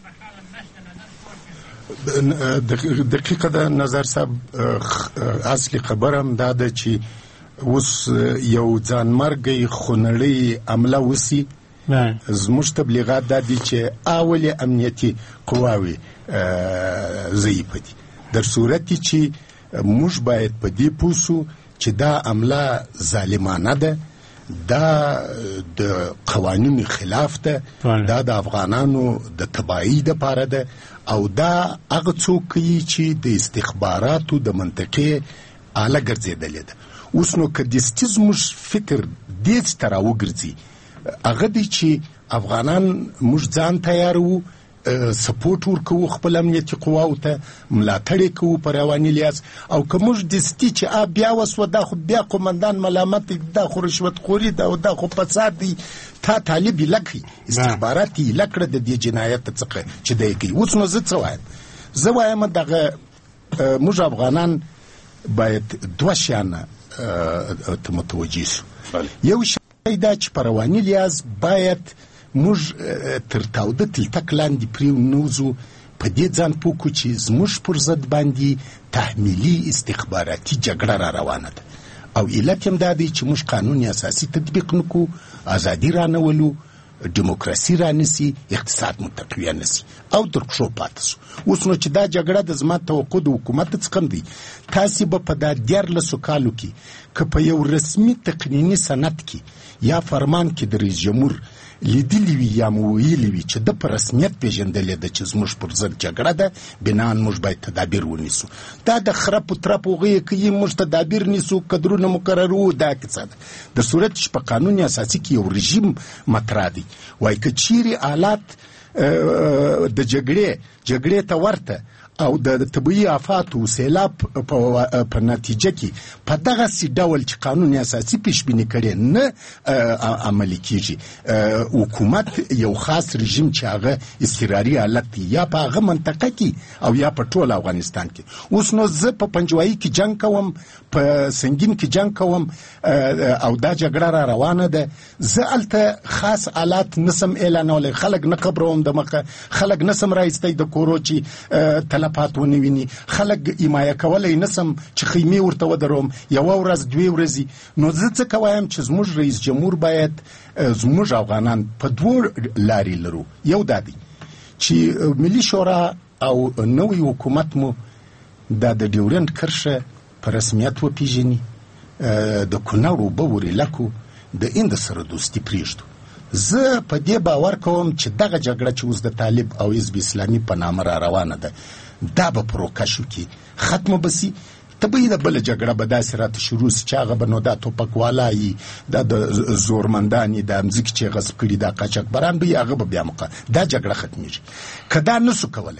دقیقه ده نظر صاحب اصلي خبرم دا ده چې اوس یو ځانمرګي خونړی عمله وسی زموږ تبلیغات دا دي چې اول امنیتي قواوي ضعیف دي در صورتي چې موږ باید په دې پوسو چې دا عمله ظالمانه ده دا د قوانینو خلاف ده دا د افغانانو د تباہی د پاره ده او دا هغه څوک چې د استخباراتو د منطقې اعلی ګرځېدلې ده اوس نو که دستي زموږ فکر دې ته راوګرځي هغه دی چې افغانان موږ ځان تیار وو سپورټ ورکوو خپل امنیتي قواو ته، ملاتړ یې کوو په رواني لحاظ. او که موږ دستي چې بیا وسوه دا خو بیا قومندان ملامت دی، دا خو رشوت خوري ده او دا خو فساد دی، تا طالب یې لکړي، استخبارات یې لکړه د دې جنایت څخه چې دی کوي. اوس نو زه څه وایم؟ زه وایم دغه موږ افغانان باید دوه شیانه ته متوجه سو. یو شی دا چې په رواني لحاظ باید موږ تر تاوده تلتک لاندې پرېنوځو، په دې ځان پوه کړو چې زموږ پر ضد باندې تحمیلي استخباراتي جګړه را روانه ده. او علت هم دا دی چې موږ قانون اساسي تطبیق نکو، ازادي رانولو، دیموکراسي رانسی، اقتصاد مو تقویه نسی او در پښو پاتې سو. اوس نو چې دا جګړه د زما توقع د حکومت څخه دی، تاسې به په دا دیارلسو کالو کې که په یو رسمي تقنیني سند کې یا فرمان کې د رئیس جمهور لیدلی وي یا مو ویلي وي چې د په رسمیت پیژندلې ده چې زموږ پر ضد جګړه ده، بنان موږ باید تدابیر ونیسو. دا د خرپ و ترپ هغې کوي، موږ تدابیر نیسو، کدرونه مقررو، دا کیسه ده. د صورت چې په قانون اساسي کې یو رژیم مطرح دی، وایي که چیرې آلات د جګړې جګړې ته ورته او د طبیعي آفاتو سیلاب په نتیجه کې په دغسې ډول چې قانون اساسي پیشبیني کړی نه عملي کیږي، حکومت یو خاص رژیم چې هغه اضطراري حالت دی یا په هغه منطقه کې او یا په ټول افغانستان کې. اوس نو زه په پنجوایي کې جنګ کوم، په سنگین کې جنګ کوم او دا جګړه را روانه ده، زه هلته خاص حالات نسم اعلانولی، خلک نه خبروم د مخه، خلک نسم رایستی د کورو چې تلفات ونه ویني، خلک حمایه کولی نسم چې خیمې ورته ودروم یوه ورځ دوې ورځې. نو زه څه کویم چې زموږ رئیس جمهور باید زموږ افغانان په دوه لارې لرو. یو دا دی چې ملي شورا او نوی حکومت مو دا د ډیورنډ کرښه په رسمیت وپیژني، د کنړ اوبه ورېلکو د هند سره دوستي پرېږدو. زه په دې باور کوم چې دغه جګړه چې اوس د طالب او حزب اسلامي په نامه را روانه ده، دا به په روکشو کې ختمه بسي. طبیعي ده بله جګړه به داسې راته شروع سي چې هغه به نو دا توپکوالا یي، دا د زورمندان یي، دا مځکې چې غصب کړي، دا قاچاقبران به یي، هغه به بیا مقا دا جګړه ختمیږي. که دا نسو کولی،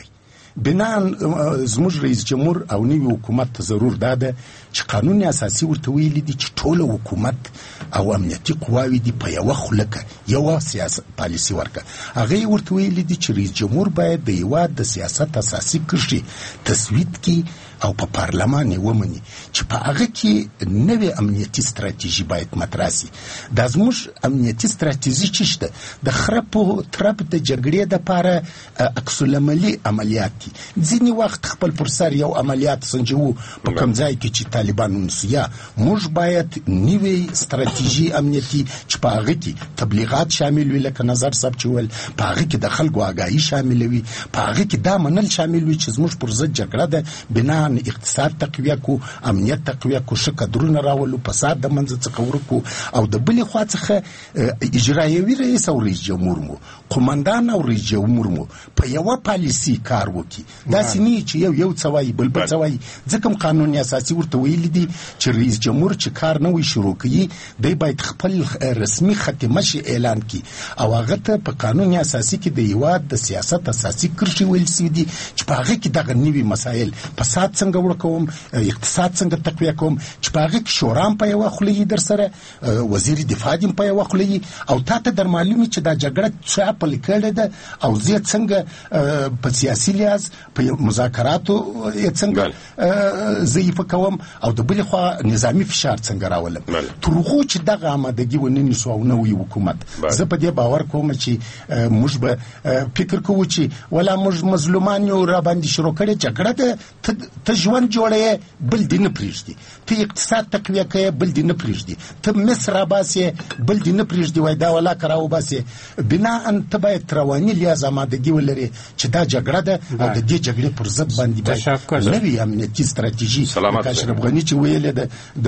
بنان زموږ رئیس جمهور او نوی حکومت ته ضرور دا ده چې قانون اساسي ورته ویلي دي چې ټوله حکومت او امنیتي قواوې دي په یوه خولکه یوه سیاست پالیسي ورکه. هغه یې ورته ویلي دي چې رئیس جمهور باید د هېواد د سیاست اساسي کرښې تصویب کړي او په پارلمان یې ومني چې په هغه کې نوې امنیتي ستراتیژي باید مطرح سي. دا زموږ امنیتي ستراتیژي چې شته د خرپ و ترپ د جګړې دپاره عکس العملي عملیات دي. ځینې وخت خپل پر سر یو عملیات سنجوو په کوم ځای کې چې طالبان ونیسو، یا موږ باید نوې ستراتیژي امنیتي چې په هغه کې تبلیغات شامل وي، لکه نظر صاحب چې ویل، په هغه کې د خلکو آګاهي شامله وي، په هغه کې دا منل شامل وي چې زموږ پر ضد جګړه ده، بنا اقتصاد تقویه کو، امنیت تقویه کو، ښه کدرونه راولو، فساد د منځه څخه ورکو. او د بلې خوا څخه اجرایوي رئیس او رئیس جمهور مو، قومندان او رئیس جمهور مو په یوه پالیسي کار وکړي. داسې نه چې یو یو څه وایي بل بل څه وایي، ځکه هم قانون اساسي ورته ویلي دي چې رئیس جمهور چې کار نوی شروع کوي دی باید خپل رسمي ختمه اعلان کړي، او هغه ته په قانون اساسي کې د هېواد د سیاست اساسي کرښې ویل سوي دي چې په هغه کې دغه نوي مسایل، فساد څنګه ورکوم، اقتصاد څنګه تقویه کوم، چې په هغه کې شورا هم په یوه خوله یي در سره، وزیر دفاع هم په یوه خوله یي، او تا ته در معلوم چې دا جګړه چا پلې کړې ده او زه څنګه په سیاسي لحاظ په مذاکراتو یې څنګه ضعیفه کوم، او د بلې خوا نظامي فشار څنګه راولم. تر هغو چې دغه آمادګي ونه نیسو او نوی حکومت، زه په دې باور کوم چې موږ به فکر کوو چې ولا موږ مظلومان یو را باندې شروع کړې جګړه ده، ته ژوند جوړوې بل دې نه پرېږدي، ته اقتصاد تقویه کوې بل دې نه پرېږدي، ته مس راباسې بل دې نه پرېږدي، وایي دا ولاکه راوباسې. بناً ته باید رواني لحاظ آمادګي ولرې چې دا جګړه ده او د دې جګړې پر ضد باندې باید نوې امنیتي ستراتیژي، لکه اشرف غني چې ویلې ده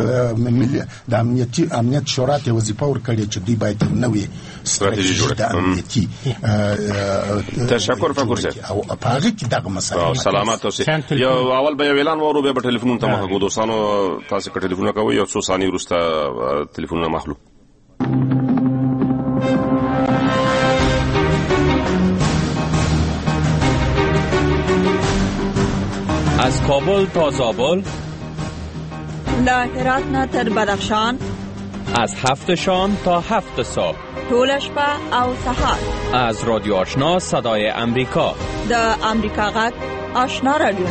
د امنیتي امنیت شورا ته وظیفه ورکړې چې دوی باید نوې ستراتیژي د امنیتي. تشکر فکر صاحب. او په هغه کې دغه مسایل سلامات اوسئ. یو اول به یو اعلان وورو، بیا به ټلیفون ته مخ کو. دوستانو تاسو که ټلیفون کوئ یو څو ثانیې وروسته ټلیفونونه مخلو. از کابل تا زابل، له هرات نه تر بدخشان، از هفت شام تا هفت صبح، ټول شپه او سهار. از رادیو آشنا صدای امریکا، د امریکا غږ آشنا رادیو.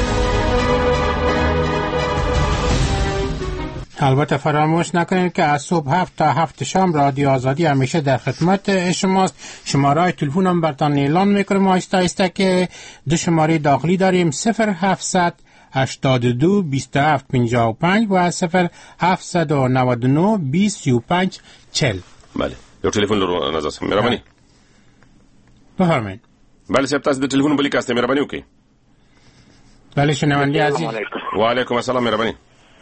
البته فراموش نکنید که از صبح هفت تا هفت شام رادیو آزادی همیشه در خدمت شماست. شماره تلفن هم براتون اعلان میکنیم آهسته آهسته که دو شماره داخلی داریم: صفر هفتصد هشتاد و دو بیست و هفت پنجاه و پنج و صفر هفتصد و نود و نه بیست سی و پنج چهل. بله، یو تلفن لرو نظر سم مهرباني. بفرمایید. بله صاحب، تاسو د تلفن بلی کاسته مهرباني وکړئ. بله شنوندی عزیز. و علیکم السلام مهرباني.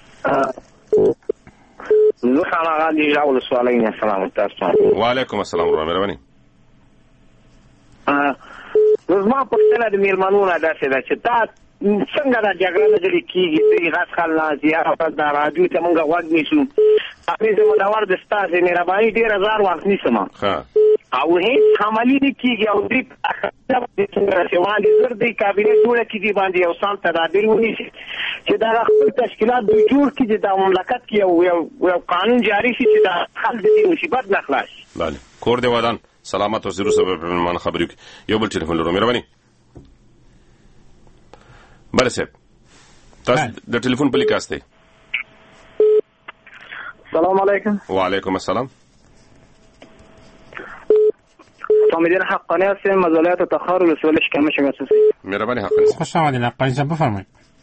نو سلام علی راول سوالین السلام تاسو. و علیکم السلام ورحمت مهرباني. ا زما په ستنه د میرمنونو داسې ده چې تا څنګه دا جګړه لري کیږي چې غاښ خل نازي هغه په د راډیو ته مونږ وګ نیسو. هغه زموږ د ور د ستاسو مهرباني ډیر هزار وخت نیسم. ها او هیڅ عملی نه کیږي او دې څنګه چې باندې زر دې کابینه جوړه کیږي باندې یو سال تدابیر ونیسي چې دا خپل تشکیلات دوی جوړ کړي د مملکت کې یو یو قانون جاری شي چې دا حل دې مصیبت نه خلاص. بله کور دې ودان سلامت او زیرو سبب من خبرې یو بل ټلیفون لرو مهرباني. بله صاحب تاسو د ټلیفون په لیکاست دی. السلام علیکم. و علیکم السلام. فامیدین حقانی هستیم مزالیات و تخار و رسولش کمش مسوسی. مهربانی حقانی. خوش آمدین حقانی صاحب بفرمایید.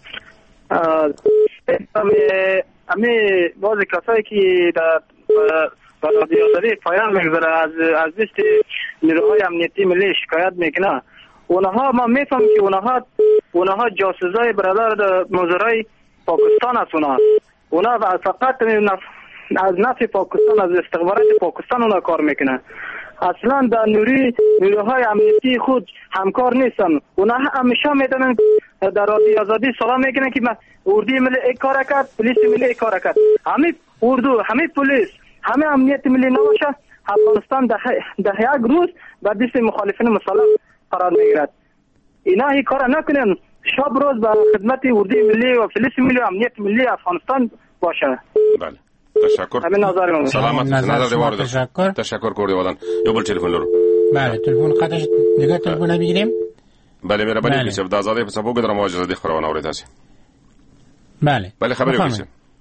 امی بعضی کسایی که در رادیو آزادی پیام میگذاره از از لیست نیروهای امنیتی ملی شکایت میکنه. اونها ما میفهمیم که اونها اونها جاسوسای برادر مزرای پاکستان هست. اونها اونها فقط از نفع پاکستان از استخبارات پاکستان اونها کار میکنه. اصلا در نوری نیروهای امنیتی خود همکار نیستن. اونها همیشه میدونن در رادیو آزادی سلام میکنن که اردوی ملی یک کار کرد، پلیس ملی یک کار کرد. همه اردو، همه پلیس، همه امنیت ملی نباشه افغانستان ده ده یک روز بر دست مخالفین مسلح قرار میگیرد. اینا هی کار نکنن، شب روز به خدمت اردوی ملی و پلیس ملی و امنیت ملی افغانستان باشه. بله تشکر. همین نظر من. سلامت. نظر دیوار تشکر. تشکر کوردی ودان. یو بل تلفن لرو. بله تلفن قطعش دیگه تلفن بگیریم. بله مهربانی کنید. د آزادی په سبو کې درمو اجازه دي خبرونه اوري تاسو. بله. بله خبرې وکړئ.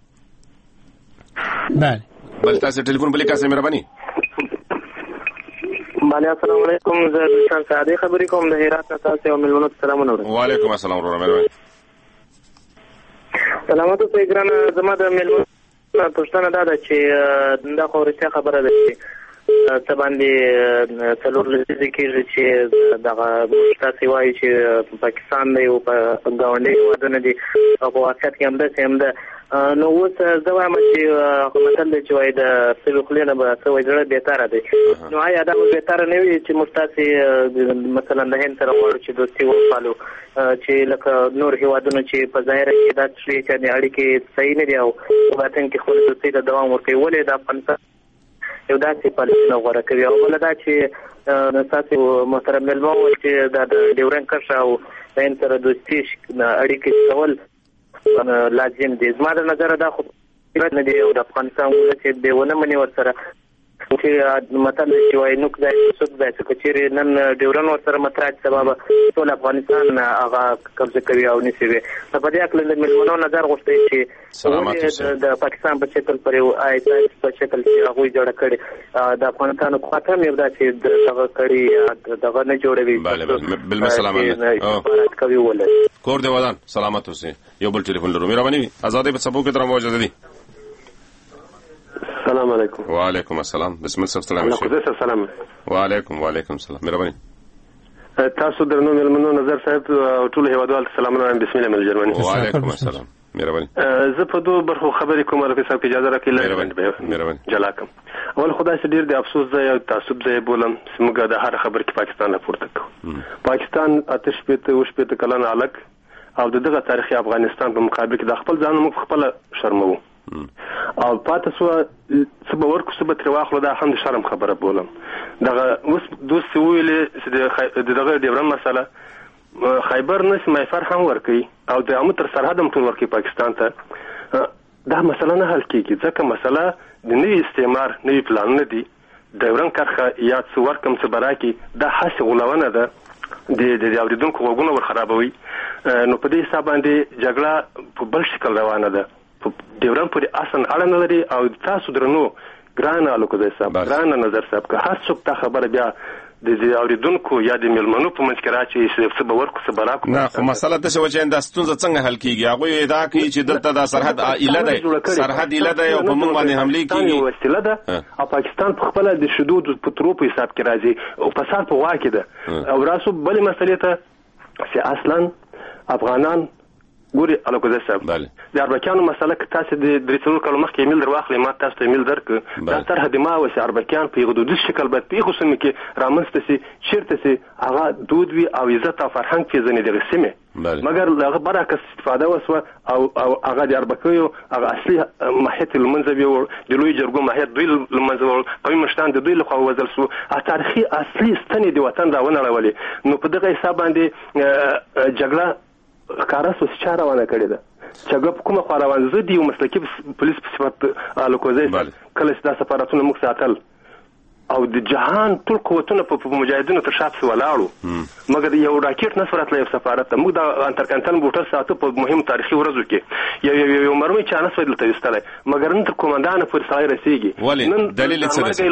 بله. بله تاسو تلفن بلی کاسه مهربانی. بله السلام علیکم. زه شان سعدی خبرې کوم د هرات نه تاسو او ملمنو سلامونه اورم. و علیکم السلام ورحمت الله. سلامات اوسئ ګرانه. زما د ملمنو پښتنه دا ده چې دا خو رښتیا خبره ده چې ته باندې څلور لسیزې کېږي چې دغه تاسې وایي چې پاکستان دی او په ګاونډي هېوادونه دي او په واقعیت کې همداسې هم ده. نو اوس زه وایم چې متل دی چې وایي د سوي خولې نه به څه وایي زړه بېتاره دی. نو آیا دا به بېتاره نه وي چې موږ تاسې مثلا د هند سره غواړو چې دوستي وپالو چې لکه نور هېوادونه چې په ظاهره کې دا شوي چې اړیکې صحیح نه دي او په باطن کې خپلې دوستۍ ته دوام ورکوي. ولې د افغانستان یو داسې پالیسي غوره کوي؟ او بله دا چې ستاسو محترم مېلمه وویل چې دا د ډیورنډ کرښه او د هند سره دوستي اړیکې کول لازم دي. زما د نظره دا خو نه دی او د افغانستان ولس یې دې ونه مني ورسره چې متل چې وایي نوک ځای سود ځای چې چېرې نن ډیورنډ ورسره مطرح چې سبا به ټول افغانستان هغه قبضه کوي او نیسي وي. نو په دې هکله د مېلمنو نظر غوښتی چې د پاکستان په شکل پر یو آی اس آی په شکل چې هغوی جوړه کړې د افغانستان حکومت هم یو داسې دغه کړي دغه نه جوړوي. بالمسلامت کوي ولې کور دې ودان سلامت اوسئ. یو بل ټلیفون لرو مهرباني. ازادۍ په څپو کې تر موجوده دي. السلام علیکم. و علیکم السلام. بسم الله السلام علیکم. السلام و علیکم و علیکم السلام. مهرباني. تاسو درنو مېلمنو نظر صاحب ټول هیوادوال سلامونه وایم. بسم الله مل جرمني. و علیکم السلام. مهرباني. زه په دوه برخو خبرې کوم رفیع صاحب اجازه راکړئ. مهرباني. جلاکم. اول خدای سي ډیر د افسوس ځای او تعصب ځای بولم چې موږ د هر خبر کې پاکستان راپورته کوو. پاکستان آتش پېته او شپېته کلن الګ او دغه تاریخي افغانستان په مقابل کې د خپل ځان موږ خپل شرمو او پاتې سو څه به ورکو څه به ترې واخلو. دا هم د شرم خبره بولم. دغه اوس دوست ویلې چې دغه ډیورنډ مسله خیبر نس مایفر هم ورکي او د امو تر سرحد هم ټول ورکي پاکستان ته دا مسله نه حل کیږي ځکه مسله د نوي استعمار نوي پلان نه دي د ورن کرخه یا څو ورکم څه براکي دا حس غولونه ده د د اوریدونکو وګونه ور خرابوي نو په دې حساب باندې جګړه په بل شکل روانه ده د ورن پورې اصلا اړه نه لري او تاسو درنو ګران الکو د حساب ګران نظر صاحب که هر څوک ته خبره بیا د دې اوریدونکو یا د ملمنو په منځ کې راځي چې څه به ورکو څه براکو نه خو مسله د څه وجه د ستونزه څنګه حل کیږي هغه ادعا کوي چې دلته د سرحد ایله ده سرحد ایله ده او په موږ باندې حمله کیږي وسیله ده او پاکستان په خپل د شدود په ترو په حساب کې راځي او فساد په واکه ده او راسو بل مسلې ته چې اصلا افغانان ګوري الکو د صاحب د اربکیانو مسله که تاسو د درې څلور کلو مخکې ایمیل درواخلې ما تاسو ته ایمیل درک دا تر حد ما وسه اربکیان په حدودي شکل به په خصوص کې رامنځته سي چیرته سي هغه دود وی او عزت او فرهنګ په ځنې د سیمه مګر هغه برعکس استفاده وسوه او او هغه د اربکیو هغه اصلي ماهیت المنځوي او د لوی جرګو ماهیت دوی المنځوي په مشتان د دوی لخوا وزل سو تاریخي اصلي ستنې د وطن راونه لولې نو په دغه حساب باندې جګړه کاراسو چې چاره ونه کړی ده چې په کومه خوا روان زه دی یو مسلکي پولیس په صفت الکوزي کله چې دا سفارتونه موږ ساتل او د جهان ټول قوتونه په مجاهدینو تر شاپ سو ولاړو مګر یو راکټ نه سرت لایف سفارت موږ د انترکانټل موټر ساتو په مهم تاریخي ورځو کې یو یو مرمي چانه سویل ته وستلای مګر نن تر کومندان پر سای رسیږي نن دلیل څه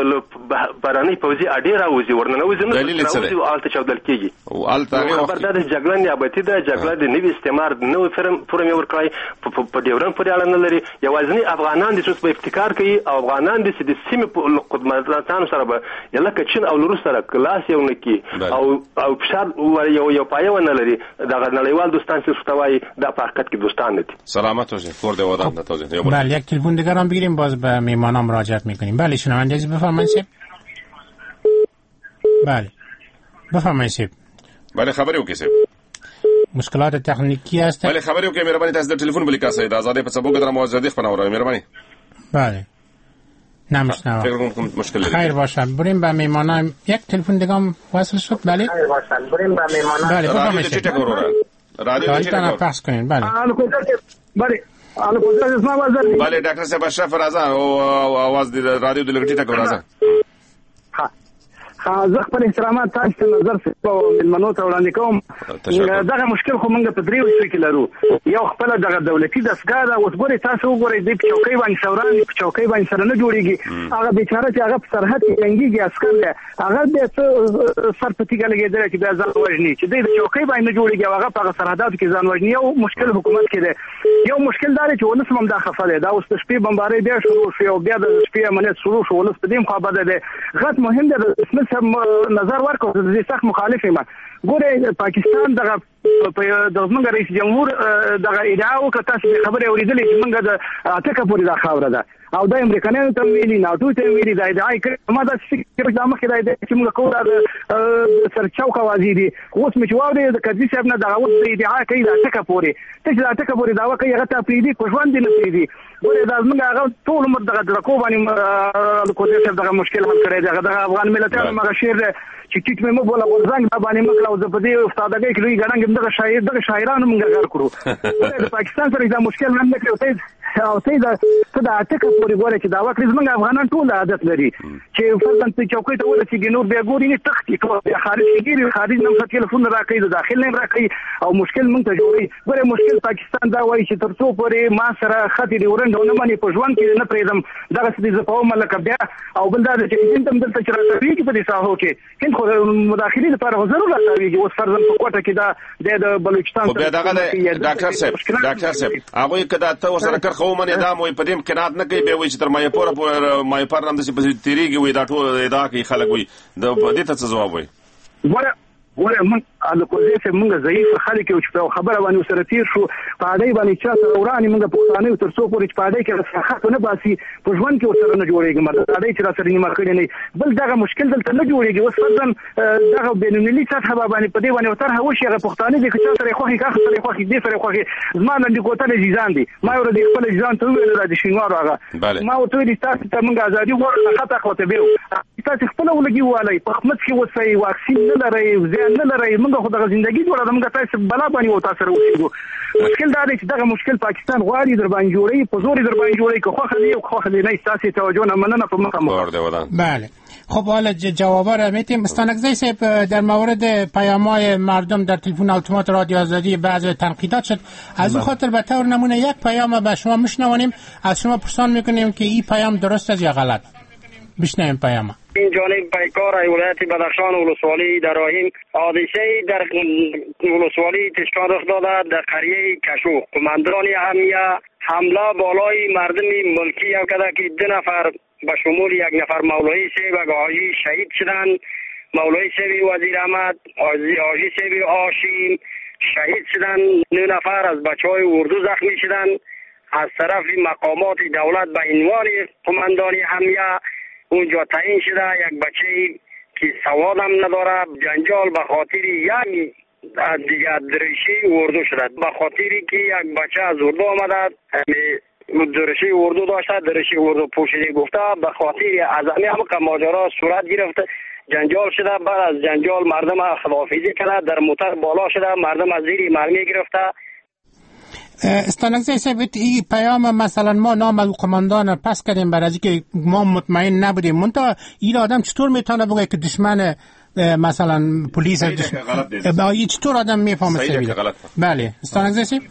دی باراني پوزي اډیرا وزي ورننه وزي نو دلیل څه دی آلته چودل کیږي او آلته خبردار جګړه نیابتي ده جګړه د نوي استعمار نو فرم پرمه ورکړای په ډیورن پورې اړه نه لري یوازنی افغانان د څه په ابتکار کوي او افغانان د سیمې په خدمت تاسو سره به یلکه چین او روس سره کلاس یو نکی او او فشار یو یو پایو نه لري دا نړیوال دوستان څه ستوي د پاکت کې دوستان دي سلامت اوسه فور دی ودان د توضیح بله یک تلفن دیگر هم بگیریم باز به میهمانان مراجعت میکنیم بله شنونده عزیز بفرمایید بله بفرمایید سیب بله خبری وکي سیب مشکلات تکنیکی هست بله خبری وکي مهرباني تاسو د ټلیفون بلی کاسه د آزادې په سبو قدر موازدی خبرونه اورئ مهرباني بله نمیشنوم خیر باشه بریم به میهمانان یک تلفن دیگه هم وصل شد بله خیر باشه بریم به میهمانان بله بفرمایید رادیو چه پخش کنین بله بله الو قدرت اسماء وزر بله ډاکټر صاحب اشرف رضا او आवाज د رادیو د لګټی ټکو راځه ها زه خپل احترامات تاسو ته نظر په ملمنو ته وړاندې کوم دغه مشکل خو موږ په دریو څه کې لرو یو خپل دغه دولتي دستګاه دا اوس ګوري تاسو وګورئ د چوکۍ باندې شوران په چوکۍ باندې سره نه جوړیږي هغه بیچاره چې هغه په سرحد کې جنگيږي عسكر دی هغه د سر په تیګه لګیدل چې بیا ځان وژني چې د چوکۍ باندې نه جوړیږي هغه په سرحداتو کې ځان وژني یو مشکل حکومت کې دی یو مشکل دا چې ولس هم دا خفه دی دا اوس د شپې بمبارۍ بیا شروع شو بیا د شپې امنیت شروع شو ولس په دې خوا بده دی غټ مهم دی د نظر ورکړو د دې سخت مخالف یم ګوره پاکستان دغه په دغه رئیس جمهور دغه ادعا وکړه تاسو خبره اوریدلې چې موږ د اتکه پورې دا خاوره ده او د امریکایانو ته ویلي ناتو ته ویلي دا ادعا کړې ما دا فکر دا مخکې دا چې موږ کوو د سرچاو کوازي دي اوس مې جواب دی د کدي صاحب نه دا اوس ادعا کوي د اتکه پورې ته چې د اتکه پورې دا وکړي هغه ته پریدي په ژوند نه پریدي ګوره دا موږ هغه ټول عمر دغه درکو باندې کوزه صاحب دغه مشکل حل کړی دغه افغان ملتونو مغه شیر چې ټیټ مې مو بوله ورزنګ دا باندې موږ لاو د پدې استادګۍ کې لوی غړنګ دغه شاعر دغه شاعرانو موږ غږ کړو د پاکستان سره دا مشکل هم نه کړو او ته دا ته دا اتکه پورې ګوره چې دا وکړي موږ افغانان ټول عادت لري چې فرضاً ته چوکۍ ته ورسېږي نور بیا ګوري نه تختی ټول خارج کېږي خارج نم ټلیفون راکړي د داخل نه راکړي او مشکل موږ ته جوړي ګوره مشکل پاکستان دا وایي چې تر څو پورې ما سره خطي دی ورنډونه باندې په ژوند کې نه پریدم دغه څه دې په ملک بیا او بل دا چې هند هم دلته چې راځي کې په دې ساحو کې هند خو مداخلي لپاره ضرور راځي اوس فرضاً په کوټه کې دا د بلوچستان ته ډاکټر صاحب ډاکټر صاحب هغه کدا ته سره کار خو منه دا مو په دې امکانات نه کوي به وي چې تر مې پوره پوره مې پر نام د سي تیریږي وي دا ټول ادا کوي خلک وي د دې ته څه جواب وي ګوره ګوره موږ د کوزې څخه موږ ضعیف خلک یو چې خبره باندې سره تیر شو پاډای باندې چا سره وراني موږ پښتانه تر څو پورې پاډای کې راځه نه باسي په ژوند کې ورسره نه جوړيږي مله پاډای چې را سره نیمه کړی نه بل دغه مشکل دلته نه جوړيږي اوس فرضاً دغه بینالمللي سطح باندې په دې باندې وتر هغه شي هغه پښتانه دي چې سره خوخي کا سره خوخي دي سره خوخي زما نن کوته ځان دي ما ور دي خپل ځان ته ویل را دي شینګار هغه ما او ته دي تاسو ته موږ ازادي ورته خطا کوته به تاسو خپل ولګي والي په خدمت کې وسای واکسین نه لري ځان نه لري موږ خو دغه ژوندۍ جوړه ده موږ تاسو بلا باندې و تاسو اوسېږو مشکل دا دی چې دغه مشکل پاکستان غواړي در باندې جوړي په زور در باندې جوړي که خو خدي او خو خدي نه تاسو توجه نه مننه په مخه. بله خب حالا جوابا را میتیم. استانکزی صاحب در مورد پیام‌های مردم در تلفن اتومات رادیو آزادی بعض تنقیدات شد، از اون خاطر به طور نمونه یک پیام به شما میشنوانیم، از شما پرسان میکنیم که این پیام درست است یا غلط. بشنویم پیام. این جانب پیکار ولایت بدخشان ولسوالی در راهیم حادثه در ولسوالی تشکان رخ داده در قریه کشو قماندان امنیه حمله بالای مردم ملکی او کده که دو نفر به شمول یک نفر مولوی سیب و حاجی شهید شدن. مولوی سیب وزیر احمد، حاجی سیب آشیم شهید شدن. نه نفر از بچه های اردو زخمی شدن. از طرف مقامات دولت به عنوان قماندان امنیه اونجا تعیین شده یک بچه که سواد هم نداره جنجال به خاطر یک دیگه درشی اردو شده، به خاطری که یک بچه از اردو آمده درشی اردو داشته درشی اردو پوشیده گفته به خاطر از همه هم ماجرا صورت گرفته جنجال شده. بعد از جنجال مردم خداحافظی کرده در موتر بالا شده مردم از زیر مرمی گرفته. استانکزی صاحب این پیام مثلا ما نام از قماندان پس کردیم برای اینکه ما مطمئن نبودیم منتها این آدم چطور میتونه بگه که دشمن مثلا پلیس با چطور آدم میفهمه سویده؟ بله استانکزی صاحب.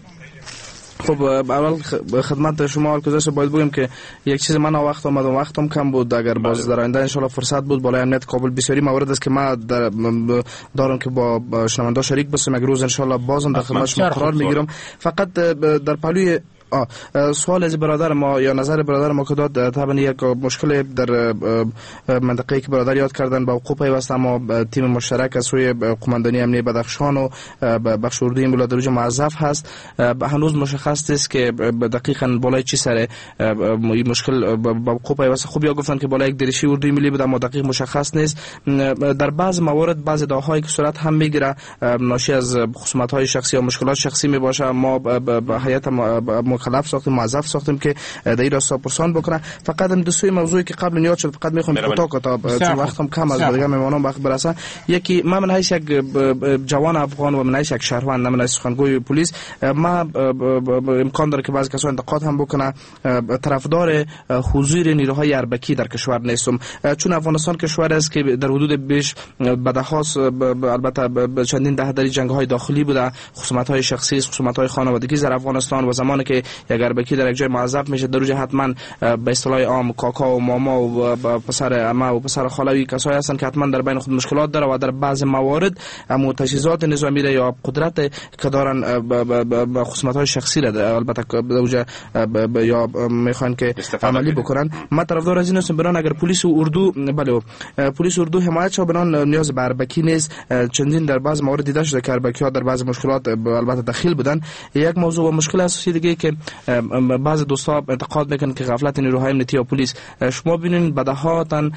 خب اول خدمت شما گزارش باید بگم که یک چیز من وقت آمد و وقتم کم بود. اگر باز در آینده ان شاء الله فرصت بود بالای امنیت کابل بسیاری موارد است که ما در دارم که با شنوندا شریک بشم. اگر روز ان شاء الله بازم در خدمت شما قرار میگیرم. فقط در پهلوی آه سوال از برادر ما یا نظر برادر ما که داد طبعا یک مشکل در منطقه‌ای که برادر یاد کردن با وقوع پیوسته ما تیم مشترک از سوی قماندانی امنیه بدخشان و بخش اردوی بلادروج معذف هست. هنوز مشخص است که دقیقاً بالای چی سر این مشکل با وقوع پیوسته. خوب یا گفتن که بالای یک درشی اردوی ملی بود اما دقیق مشخص نیست. در بعض موارد بعض ادعاهایی که صورت هم میگیره ناشی از خصومت‌های شخصی یا مشکلات شخصی می باشه. ما به هیئت خلاف ساختیم معذف ساختیم که در این راستا پرسان بکنه. فقط هم دو سوی موضوعی که قبل نیاد شد فقط میخوام کوتاه کوتاه چون وقتم کم از دیگه میمونم وقت برسه. یکی من من هیچ یک جوان افغان و من هیچ یک شهروند من هیچ سخنگوی پلیس ما امکان داره که بعضی کسا انتقاد هم بکنه طرفدار حضور نیروهای اربکی در کشور نیستم چون افغانستان کشور است که در حدود بیش بدهاست البته چندین دهه جنگ های داخلی بوده خصومت های شخصی خصومت های خانوادگی در افغانستان و زمانی که یک اربکی در یک جای معذب میشه در روز حتما به اصطلاح عام کاکا و ماما و پسر عمه و پسر خالوی کسایی هستن که حتما در بین خود مشکلات داره و در بعض موارد اما تجهیزات نظامی یا قدرت که دارن با خصومت‌های شخصی را البته اوجا یا میخوان که عملی بکنن. ما طرفدار از این هستم بران اگر پلیس و اردو بله پلیس و اردو حمایت شو بران نیاز به اربکی نیست. چندین در بعض موارد دیده شده که اربکی‌ها در بعض مشکلات البته دخیل بودن. یک موضوع و مشکل اساسی دیگه که بعض دوستا انتقاد میکنن که غفلت نیروهای امنیتی و پلیس. شما ببینید بدهاتن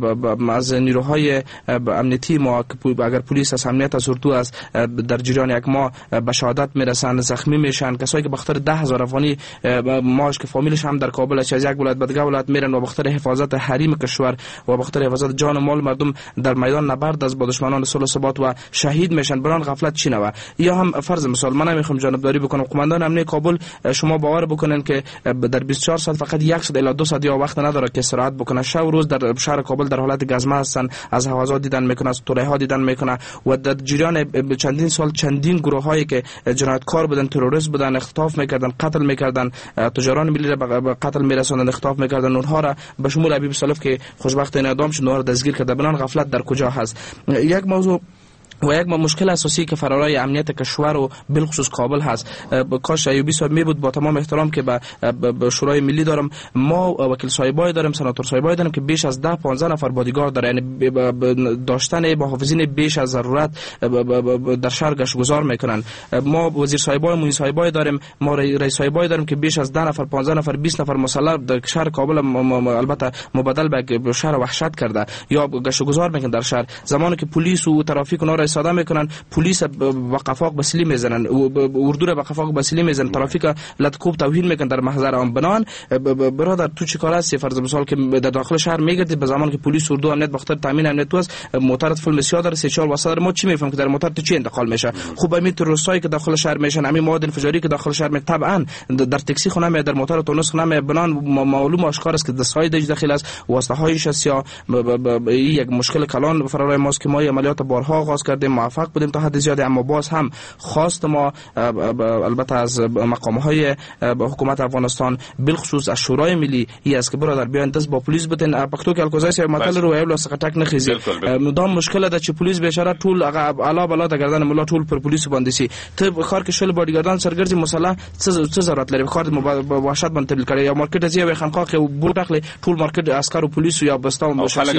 از نیروهای امنیتی ما اگر پلیس از امنیت از اردو است در جریان یک ماه به شهادت میرسن زخمی میشن. کسایی که بخاطر ده هزار افغانی ماش که فامیلش هم در کابل است از یک ولایت به دیگه ولایت میرن و بخاطر حفاظت حریم کشور و بخاطر حفاظت جان و مال مردم در میدان نبرد از با دشمنان صلح و ثبات و شهید میشن. بران غفلت چی نه یا هم فرض مثال من نمیخوام جانبداری بکنم قماندان امنیه کابل شما باور بکنن که در بیست و چهار ساعت فقط یک ساعت الی دو ساعت یا وقت نداره که استراحت بکنه. شب و روز در شهر کابل در حالت گزمه هستن از هوازات دیدن میکنه از توره ها دیدن میکنه و در جریان چندین سال چندین گروه هایی که جنایتکار بودن تروریست بودن اختطاف میکردن قتل میکردن تجاران ملی را به قتل میرسوندن اختطاف میکردن اونها را به شمول حبیب سلف که خوشبختانه اعدام شد اونها را دستگیر کرده. بنان غفلت در کجا هست. یک موضوع و یک مشکل اساسی که فرارای امنیت کشور و بالخصوص کابل هست. کاش ایوبی صاحب می بود با تمام احترام که به شورای ملی دارم ما وکیل صاحبای داریم سناتور صاحبای داریم که بیش از ده پانزده نفر بادیگارد داره یعنی داشتن محافظین بیش از ضرورت در شهر گشتگذار میکنن. ما وزیر صاحبای مدیر صاحبای داریم ما رئیس صاحبای داریم که بیش از ده نفر پانزده نفر بیست نفر مسلح در شهر کابل البته مبادل به شهر وحشت کرده یا گشتگذار میکنن در شهر. زمانی که پلیس و ترافیک اونها را استفاده میکنن، پلیس با قفاق به سلی میزنن، اردو را به قفاق به سلی میزنن، ترافیک لطکوب توهین میکنن در محضر آن. بنان برادر تو چی کار هستی؟ فرض مثال که در داخل شهر میگردی به زمان که پلیس اردو امنیت بخاطر تامین امنیت تو است، موتورت فول بسیار داره، سه چهار واسه ما چی میفهم که در موتور تو چی انتقال میشه؟ خوب همین تروریستایی که داخل شهر میشن، همین مواد انفجاری که داخل شهر می طبعا در تاکسی خونه می، در موتور اتوبوس خونه می. بنان معلوم آشکار است که دستهای دیج داخل است، واسطه هایش است یا یک مشکل کلان فرارای ماست که ما عملیات بارها آغاز کردیم، موفق بودیم تا حد زیادی، اما باز هم خواست ما البته از مقام های حکومت افغانستان بالخصوص از شورای ملی ای است که برادر بیاین دست با پلیس بتن پختو که الکوزای سه متل رو ایبل سقطک نخیزی مدام مشکل ده چې پلیس بیچاره ټول علا بلا د گردن مولا ټول پر پلیس باندې سي ته خار کې شل باډیګاردان سرګرځي مسله څه ضرورت لري خار وحشت باندې تبدیل کړي یا مارکیټ ازي وي خنقاق او بوټ اخلي ټول مارکیټ عسکر او پلیس یا بستاو مشکل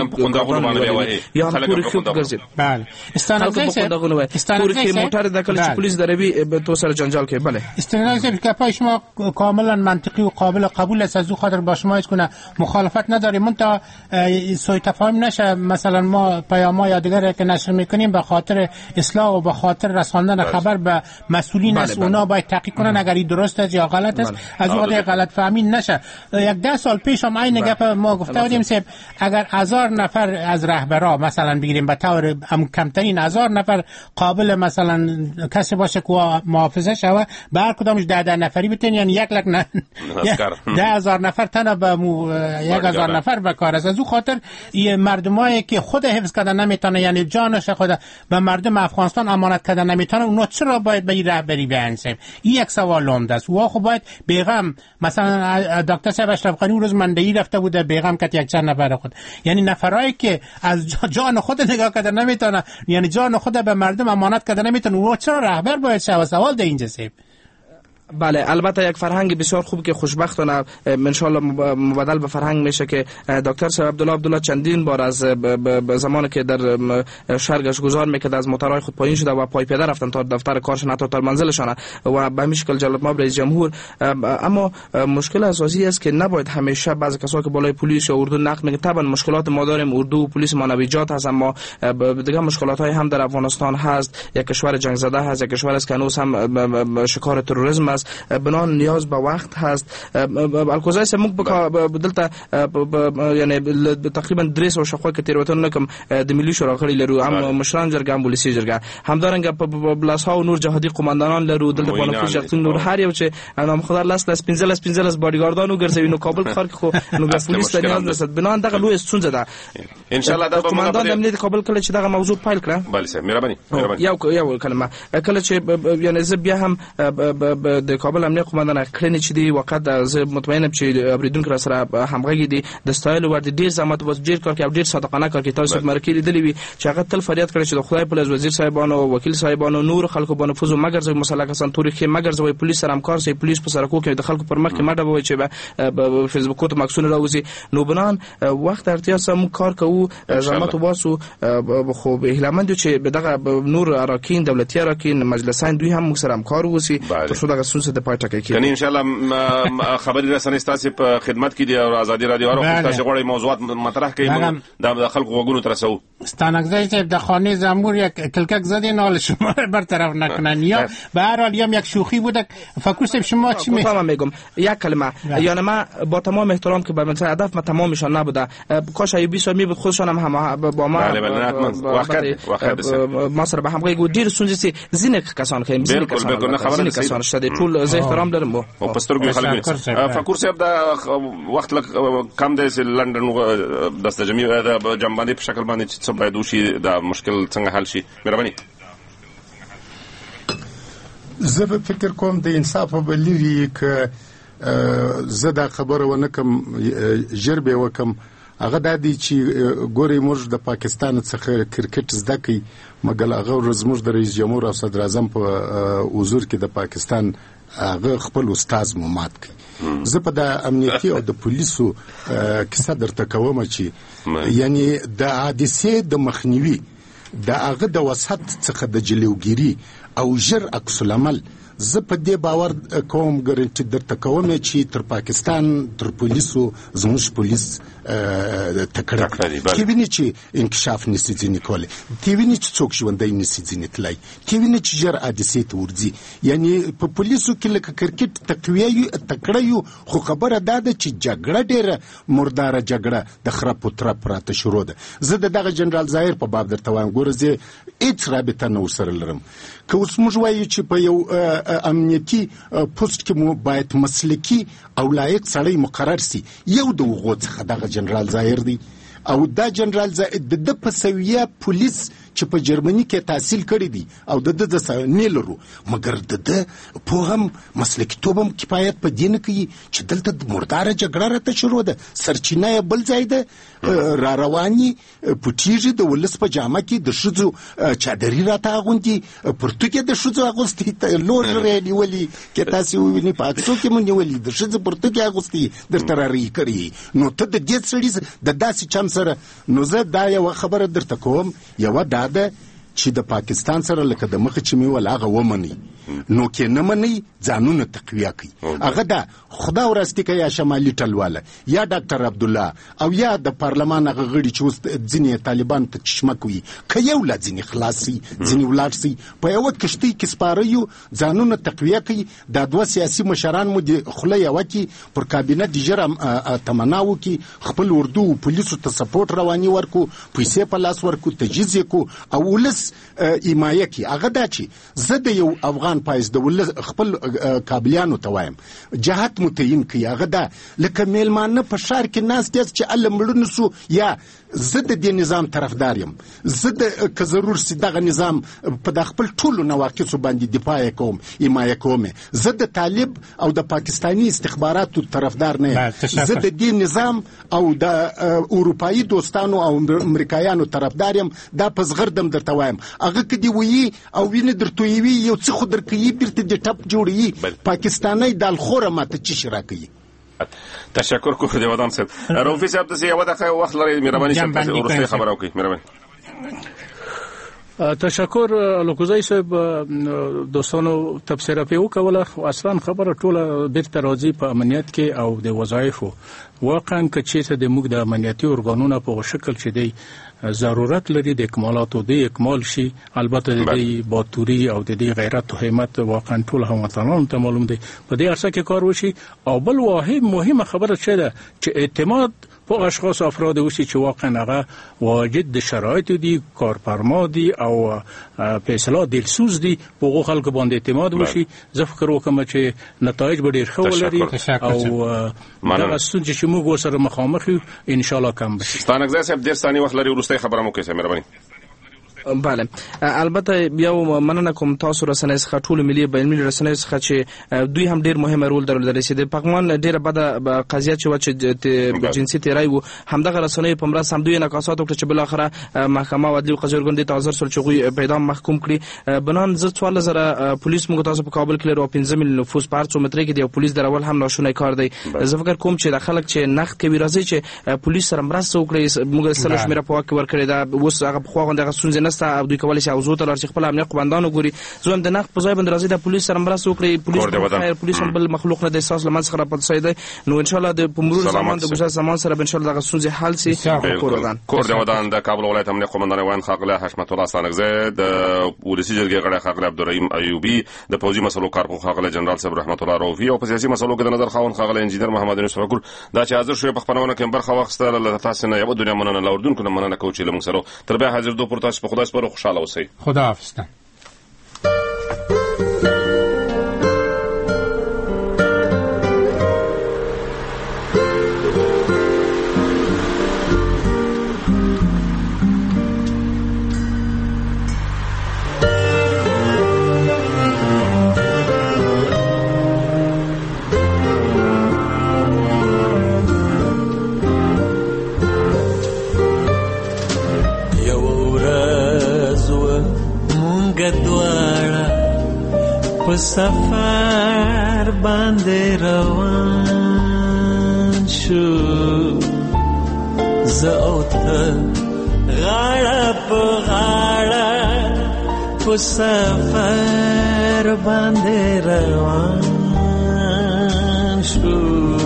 یا پوری خوب ګرځي. بله استانګزي سه استانګزي موټر د کله چې پلیس دروي تو سره جنجال کوي. بله استانګزي که شما کاملا منطقی و قابل قبول است، از او خاطر با شما هیچ گونه مخالفت نداریم، منتها سوء تفاهم نشه. مثلا ما پیام‌ها یا دیگر که نشر میکنیم به خاطر اصلاح و به خاطر رساندن خبر به مسئولین است، اونا باید تحقیق کنن اگر این درست است یا غلط است، از اون خاطر غلط فهمی نشه. یک ده سال پیش هم این گپ ما گفته بودیم صاحب اگر هزار نفر از رهبرا مثلا بگیریم به طور کمترین هزار نفر قابل مثلا کسی باشه که محافظه شوه به هر کدامش ده ده نفری بتین، یعنی یک لک نه ده هزار نفر تنها به یک هزار نفر به کار است. از اون خاطر این مردمایی که خود حفظ کردن نمیتونه، یعنی جانش خود به مردم افغانستان امانت کردن نمیتونه، اونا چرا باید به این رهبری بیان؟ این یک سوال عمده است. و خب باید بیغم مثلا دکتر صاحب اشرف غنی روز مندهی رفته بوده بیغم کت یک چند نفر خود، یعنی نفرایی که از جان خود نگاه کردن نمیتونه، یعنی جان خود به مردم امانت کردن نمیتونه، اونا چرا رهبر باید شود؟ سوال ده اینجا صاحب. بله البته یک فرهنگ بسیار خوب که خوشبختانه ان شاء الله مبادل به فرهنگ میشه که دکتر صاحب عبدالله عبدالله چندین بار از زمانی که در شهر گشتگذار میکرد از موتورهای خود پایین شده و پای پیاده رفتن تا دفتر کارشون حتی تا منزلشان و به همین شکل جلالت مآب رئیس جمهور. اما مشکل اساسی است که نباید همیشه بعضی کسایی که بالای پلیس یا اردو نقد میگن، طبعا مشکلات ما داریم، اردو و پلیس ما نویجات هست، اما دیگه مشکلات های هم در افغانستان هست. یک کشور جنگ زده هست، یک کشور است که هنوز هم شکار تروریسم است، بنان نیاز به وقت هست. الکوزای سه موږ بدلته یعنی تقریبا درې سوه شاوخوا کې تېروتنه کوم د ملي شورا غړي لرو، هم مشران جرګه هم ولسي جرګه، همدارنګه په بلاسها نور جهادي قماندانان لرو، دلته په نفوذ یقین نور هر یو چې نام خدای لاس لاس پنځه لاس پنځه لاس باډیګاردان وګرځوي نو کابل ښار کې خو نو به پولیس ته نیاز نشته. بنان دغه لوی ستونزه ده ان شاء الله. د قماندان امنیت کابل کله چې دغه موضوع فایل کړه. بله صاحب مهرباني مهرباني یو یو کلمه کله چې یعنی زه بیا هم د کابل امنیت قماندان کړنی چې دی وقت زه مطمئنم چې اوریدونکو را سره همغږي دي د ستایل ور دي ډیر زحمت وس ډیر کار کوي، ډیر صادقانه کار کوي. تاسو مرکې لیدلې وي چې هغه تل فریاد کړی چې د خدای په لاس وزیر صاحبانو او وکیل صاحبانو نور خلکو باندې فوزو مګر زوی مسله کسان تاریخي مګر زوی پولیس سره همکار سي پولیس په سره کو کې د خلکو پر مخ کې ماډه وای چې په فیسبوک ته مکسونه راوځي. نو بنان وخت اړتیا سم کار کوو، زحمت وباسو. خو به هلمند چې دغه نور اراکین دولتي اراکین مجلسان دوی هم سره همکار وسی تر څو دغه سونسه د پای ټکي کې ان شاء الله خبري رسنۍ ستاسو په خدمت کې دي او ازادي رادیو هر وخت تاسو غواړئ موضوعات مطرح کړئ د خلکو وګونو تر رسو. استانګزي چې د خانه زمور یک کلکک زدین حال شما برطرف نکنن یا به هر حال یک شوخی بود. فکر کنم شما چی میگم میگم یک کلمه یعنی ما با تمام احترام که به مثلا هدف ما تمامشان نبوده، کاش ای بیست می بود خودشان هم با ما ما سره به همغږي ګو ډیر سونځي زینه کسان که زینه کسان کسان شته ټول زه احترام لرم. او پسترګو خلک فکر صاحب دا وخت لک کم دی لندن د استجمی د جنباندې په شکل باندې چې څه باید وشي دا مشکل څنګه حل شي؟ مهرباني. زه فکر کوم د انصاف په لري ک زه دا خبره ونه کوم ژر به وکم هغه د دې چې ګوري موږ د پاکستان څخه کرکټ زده کوي مګر هغه زموږ د رئیس جمهور او صدر اعظم په حضور کې د پاکستان هغه خپل استاد مو مات کړي. زه په د امنیتي او د پولیسو کیسه درته کوم چې یعنی د حادثې د مخنیوي د هغه د وسط څخه د جلوګیری او ژر عکس العمل زه په دې باور کوم ګارنټي درته کوم چې تر پاکستان تر پولیسو زموږ پولیس تکړه دي کې ویني چې انکشاف نشي ځینې کولی کې ویني چې څوک ژوندی نشي ځینې تللی کې ویني چې ژر حادثې ته ورځي یعنی په پولیسو کې لکه کرکټ تقویه تکړه یو خو خبره دا ده چې جګړه ډېره مرداره جګړه د خرپ و ترپ راته شروع ده. زه د دغه جنرال ظاهر په باب درته وایم ګوره زه هېڅ رابطه نه ورسره لرم که اوس موږ وایو چې په یو امنیتي پوسټ کې مو باید مسلکي او لایق سړی مقرر سي یو د هغو څخه دغه جنرال ظاهر دی او دا جنرال ظاهر د ده په سویه پولیس چې په جرمني کې تحصیل کړی دی او د ده د نه لرو مګر د ده پوه هم مسلکیتوب هم کفایت په دې نه کوي چې دلته د مرداره جګړه راته شروع ده سرچینه یې بل ځای ده را رواني پټېږي د ولس په جامه کې د ښځو چادري راته اغوندي پرتوګ یې د ښځو اغوستي لوژر یې نیولي که تاسې ووینئ په عکسو کې مو نیولي د ښځو پرتوګ یې اغوستي درته رارهي کړي نو ته د دې سړي د داسې چم سره نو زه دا یوه خبره درته کوم یوه دا ده چې د پاکستان سره لکه د مخه چې مې ول هغه ومنئ نو کې نه منئ ځانونه تقویه کوي هغه دا خدا وراستی که یا شمالي ټلواله یا ډاکټر عبدالله او یا د پارلمان هغه غړي چې اوس ځینې طالبانو ته چشمه کوي که یو لا ځینې خلاص سي ځینې ولاړ سي په یوه کښتۍ کې سپاره یو ځانونه تقویه کوي دا دوه سیاسي مشران مو د خوله یوه کې پر کابینه د ژر تمنا وکړي خپل اردو پولیسو ته سپورټ رواني ورکو پیسې په لاس ورکو تجهیز یې کو او ولس حمایه کړي هغه دا چې زه د یو افغان پایز د ولس خپل کابلیانو ته وایم جهت متعین کړي هغه دا لکه میلمانه په ښار کې ناست یاست چې هلته مړه نسو یا زه د دې نظام طرفدار یم زه د که ضرور سي دغه نظام په د خپل ټولو نواقصو باندې دفاع یې کوم حمایه کوم زه د طالب او د پاکستاني استخباراتو طرفدار نه یم زه د دې نظام او د اروپایي دوستانو او امریکایانو طرفدار یم دا په زغردم درته وایم هغه که دې ویي او وینې درتویوي یو څه خو درکوي بیرته دې ټپ جوړوي پاکستانی دالخوره ماته چی شي راکوي تشکر کوم دی ودان صاحب روفي صاحب تاسو یو دغه وخت لري مهرباني صاحب تاسو ورسته خبر وکړئ مهرباني تشکر لوکوزای صاحب دوستانو تبصره په وکوله اصلا خبره ټوله بیرته راځي په امنیت کې او د وظایفو واقعا که چیرته د موږ د امنیتي ارګانونو په شکل چې دی ضرورت لري د اکمالاتو د اکمال شي البته د باتوري او د غیرت او همت واقعا ټول هموطنانو ته معلوم دي په دې ارسه کې کار وشي او بل واحد مهمه خبره څه ده چې اعتماد په اشخاص افراد وشي چې واقعا هغه واجد د شرایط دي کارفرما دي او په اصطلاح دلسوز دي په خلکو باندې اعتماد وشي زه فکر وکم چې نتایج به ډیر ښه ولري او دا څنګه چې موږ سره مخامخ یو ان شاء الله کم بشي ستانګ ځای صاحب ډیر ثاني وخت لري ورسته خبره مو کوي مهرباني بله البته یو مننه کوم تاسو رسنۍ څخه ټول ملي بین المللي رسنۍ څخه چې دوی هم ډیر مهمه رول درلودل چې د پغمان ډیره بده قضیه چې و چې جنسي تیرای وو همدغه رسنۍ په مرسته هم دوی نقاشات وکړي چې بل اخره محکمه و عدالت قضایي ارګان د تعذر سره چې پیدا محکوم کړي بنان زه څوار زره پولیس موږ تاسو په کابل کې لرو پنځه ملیون نفوس په هر څو متر کې دی پولیس درول هم ناشونی کار دی زه فکر کوم چې د خلک چې نقد کوي راځي چې پولیس سره مرسته وکړي موږ سره شمیره په واکه ورکړي دا اوس هغه په خو غونډه سونځ نه او دوی کولای شي اوزو ته لارښ خپل امنیت قومندانو ګوري زوم د نقد په ځای باندې راځي د پولیس سره مرسته وکړي پولیس خیر پولیس بل مخلوق نه د احساس لمن څخه راپد سیده نو ان شاء الله د مرور زمان د گذشت زمان سره ان شاء الله د غسونځ حل سي کوردان کور د ودان د کابل ولایت امنیت قومندان وان خاغله حشمت الله سانګزه د ولسی جرګې غړي خاغله عبدالرحیم ایوبی د پوزي مسلو کارپو خاغله جنرال صاحب رحمت الله روفي او په سیاسي مسلو کې د نظر خاون خاغله انجینر محمد یوسف ګل دا چې حاضر شوی په خبرونه کې برخه واخیستل له تاسو نه یو دنیا مننه لاردون کنه مننه کوچ له موږ سره تر بیا حاضر دوه پر تاسو په خدای سپارو خوشاله اوسئ خدا حافظ سفر باندې روان شو زه او ته غاړه په غاړه په سفر باندې روان شو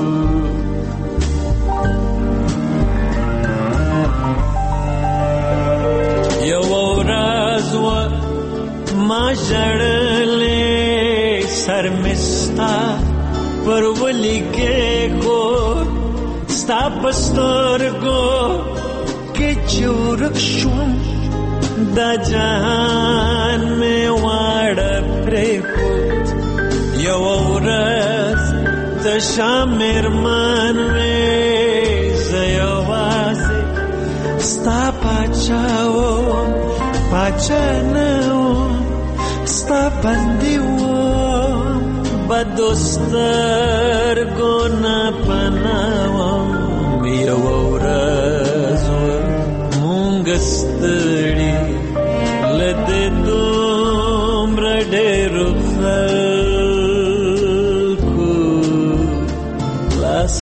یو ورځ و ما ژړلې سر مې ستا پر ولیکې کو ستا په سترګو کې چې ورک شوم دا جهان مې واړه پرېښود یو ورځ تشه مېرمن مې زه یوازې ستا پاچا وم پاچا نه وم ستا بندي وم بدو سترګو نه پناه وم یو ورځ مونږ ستړي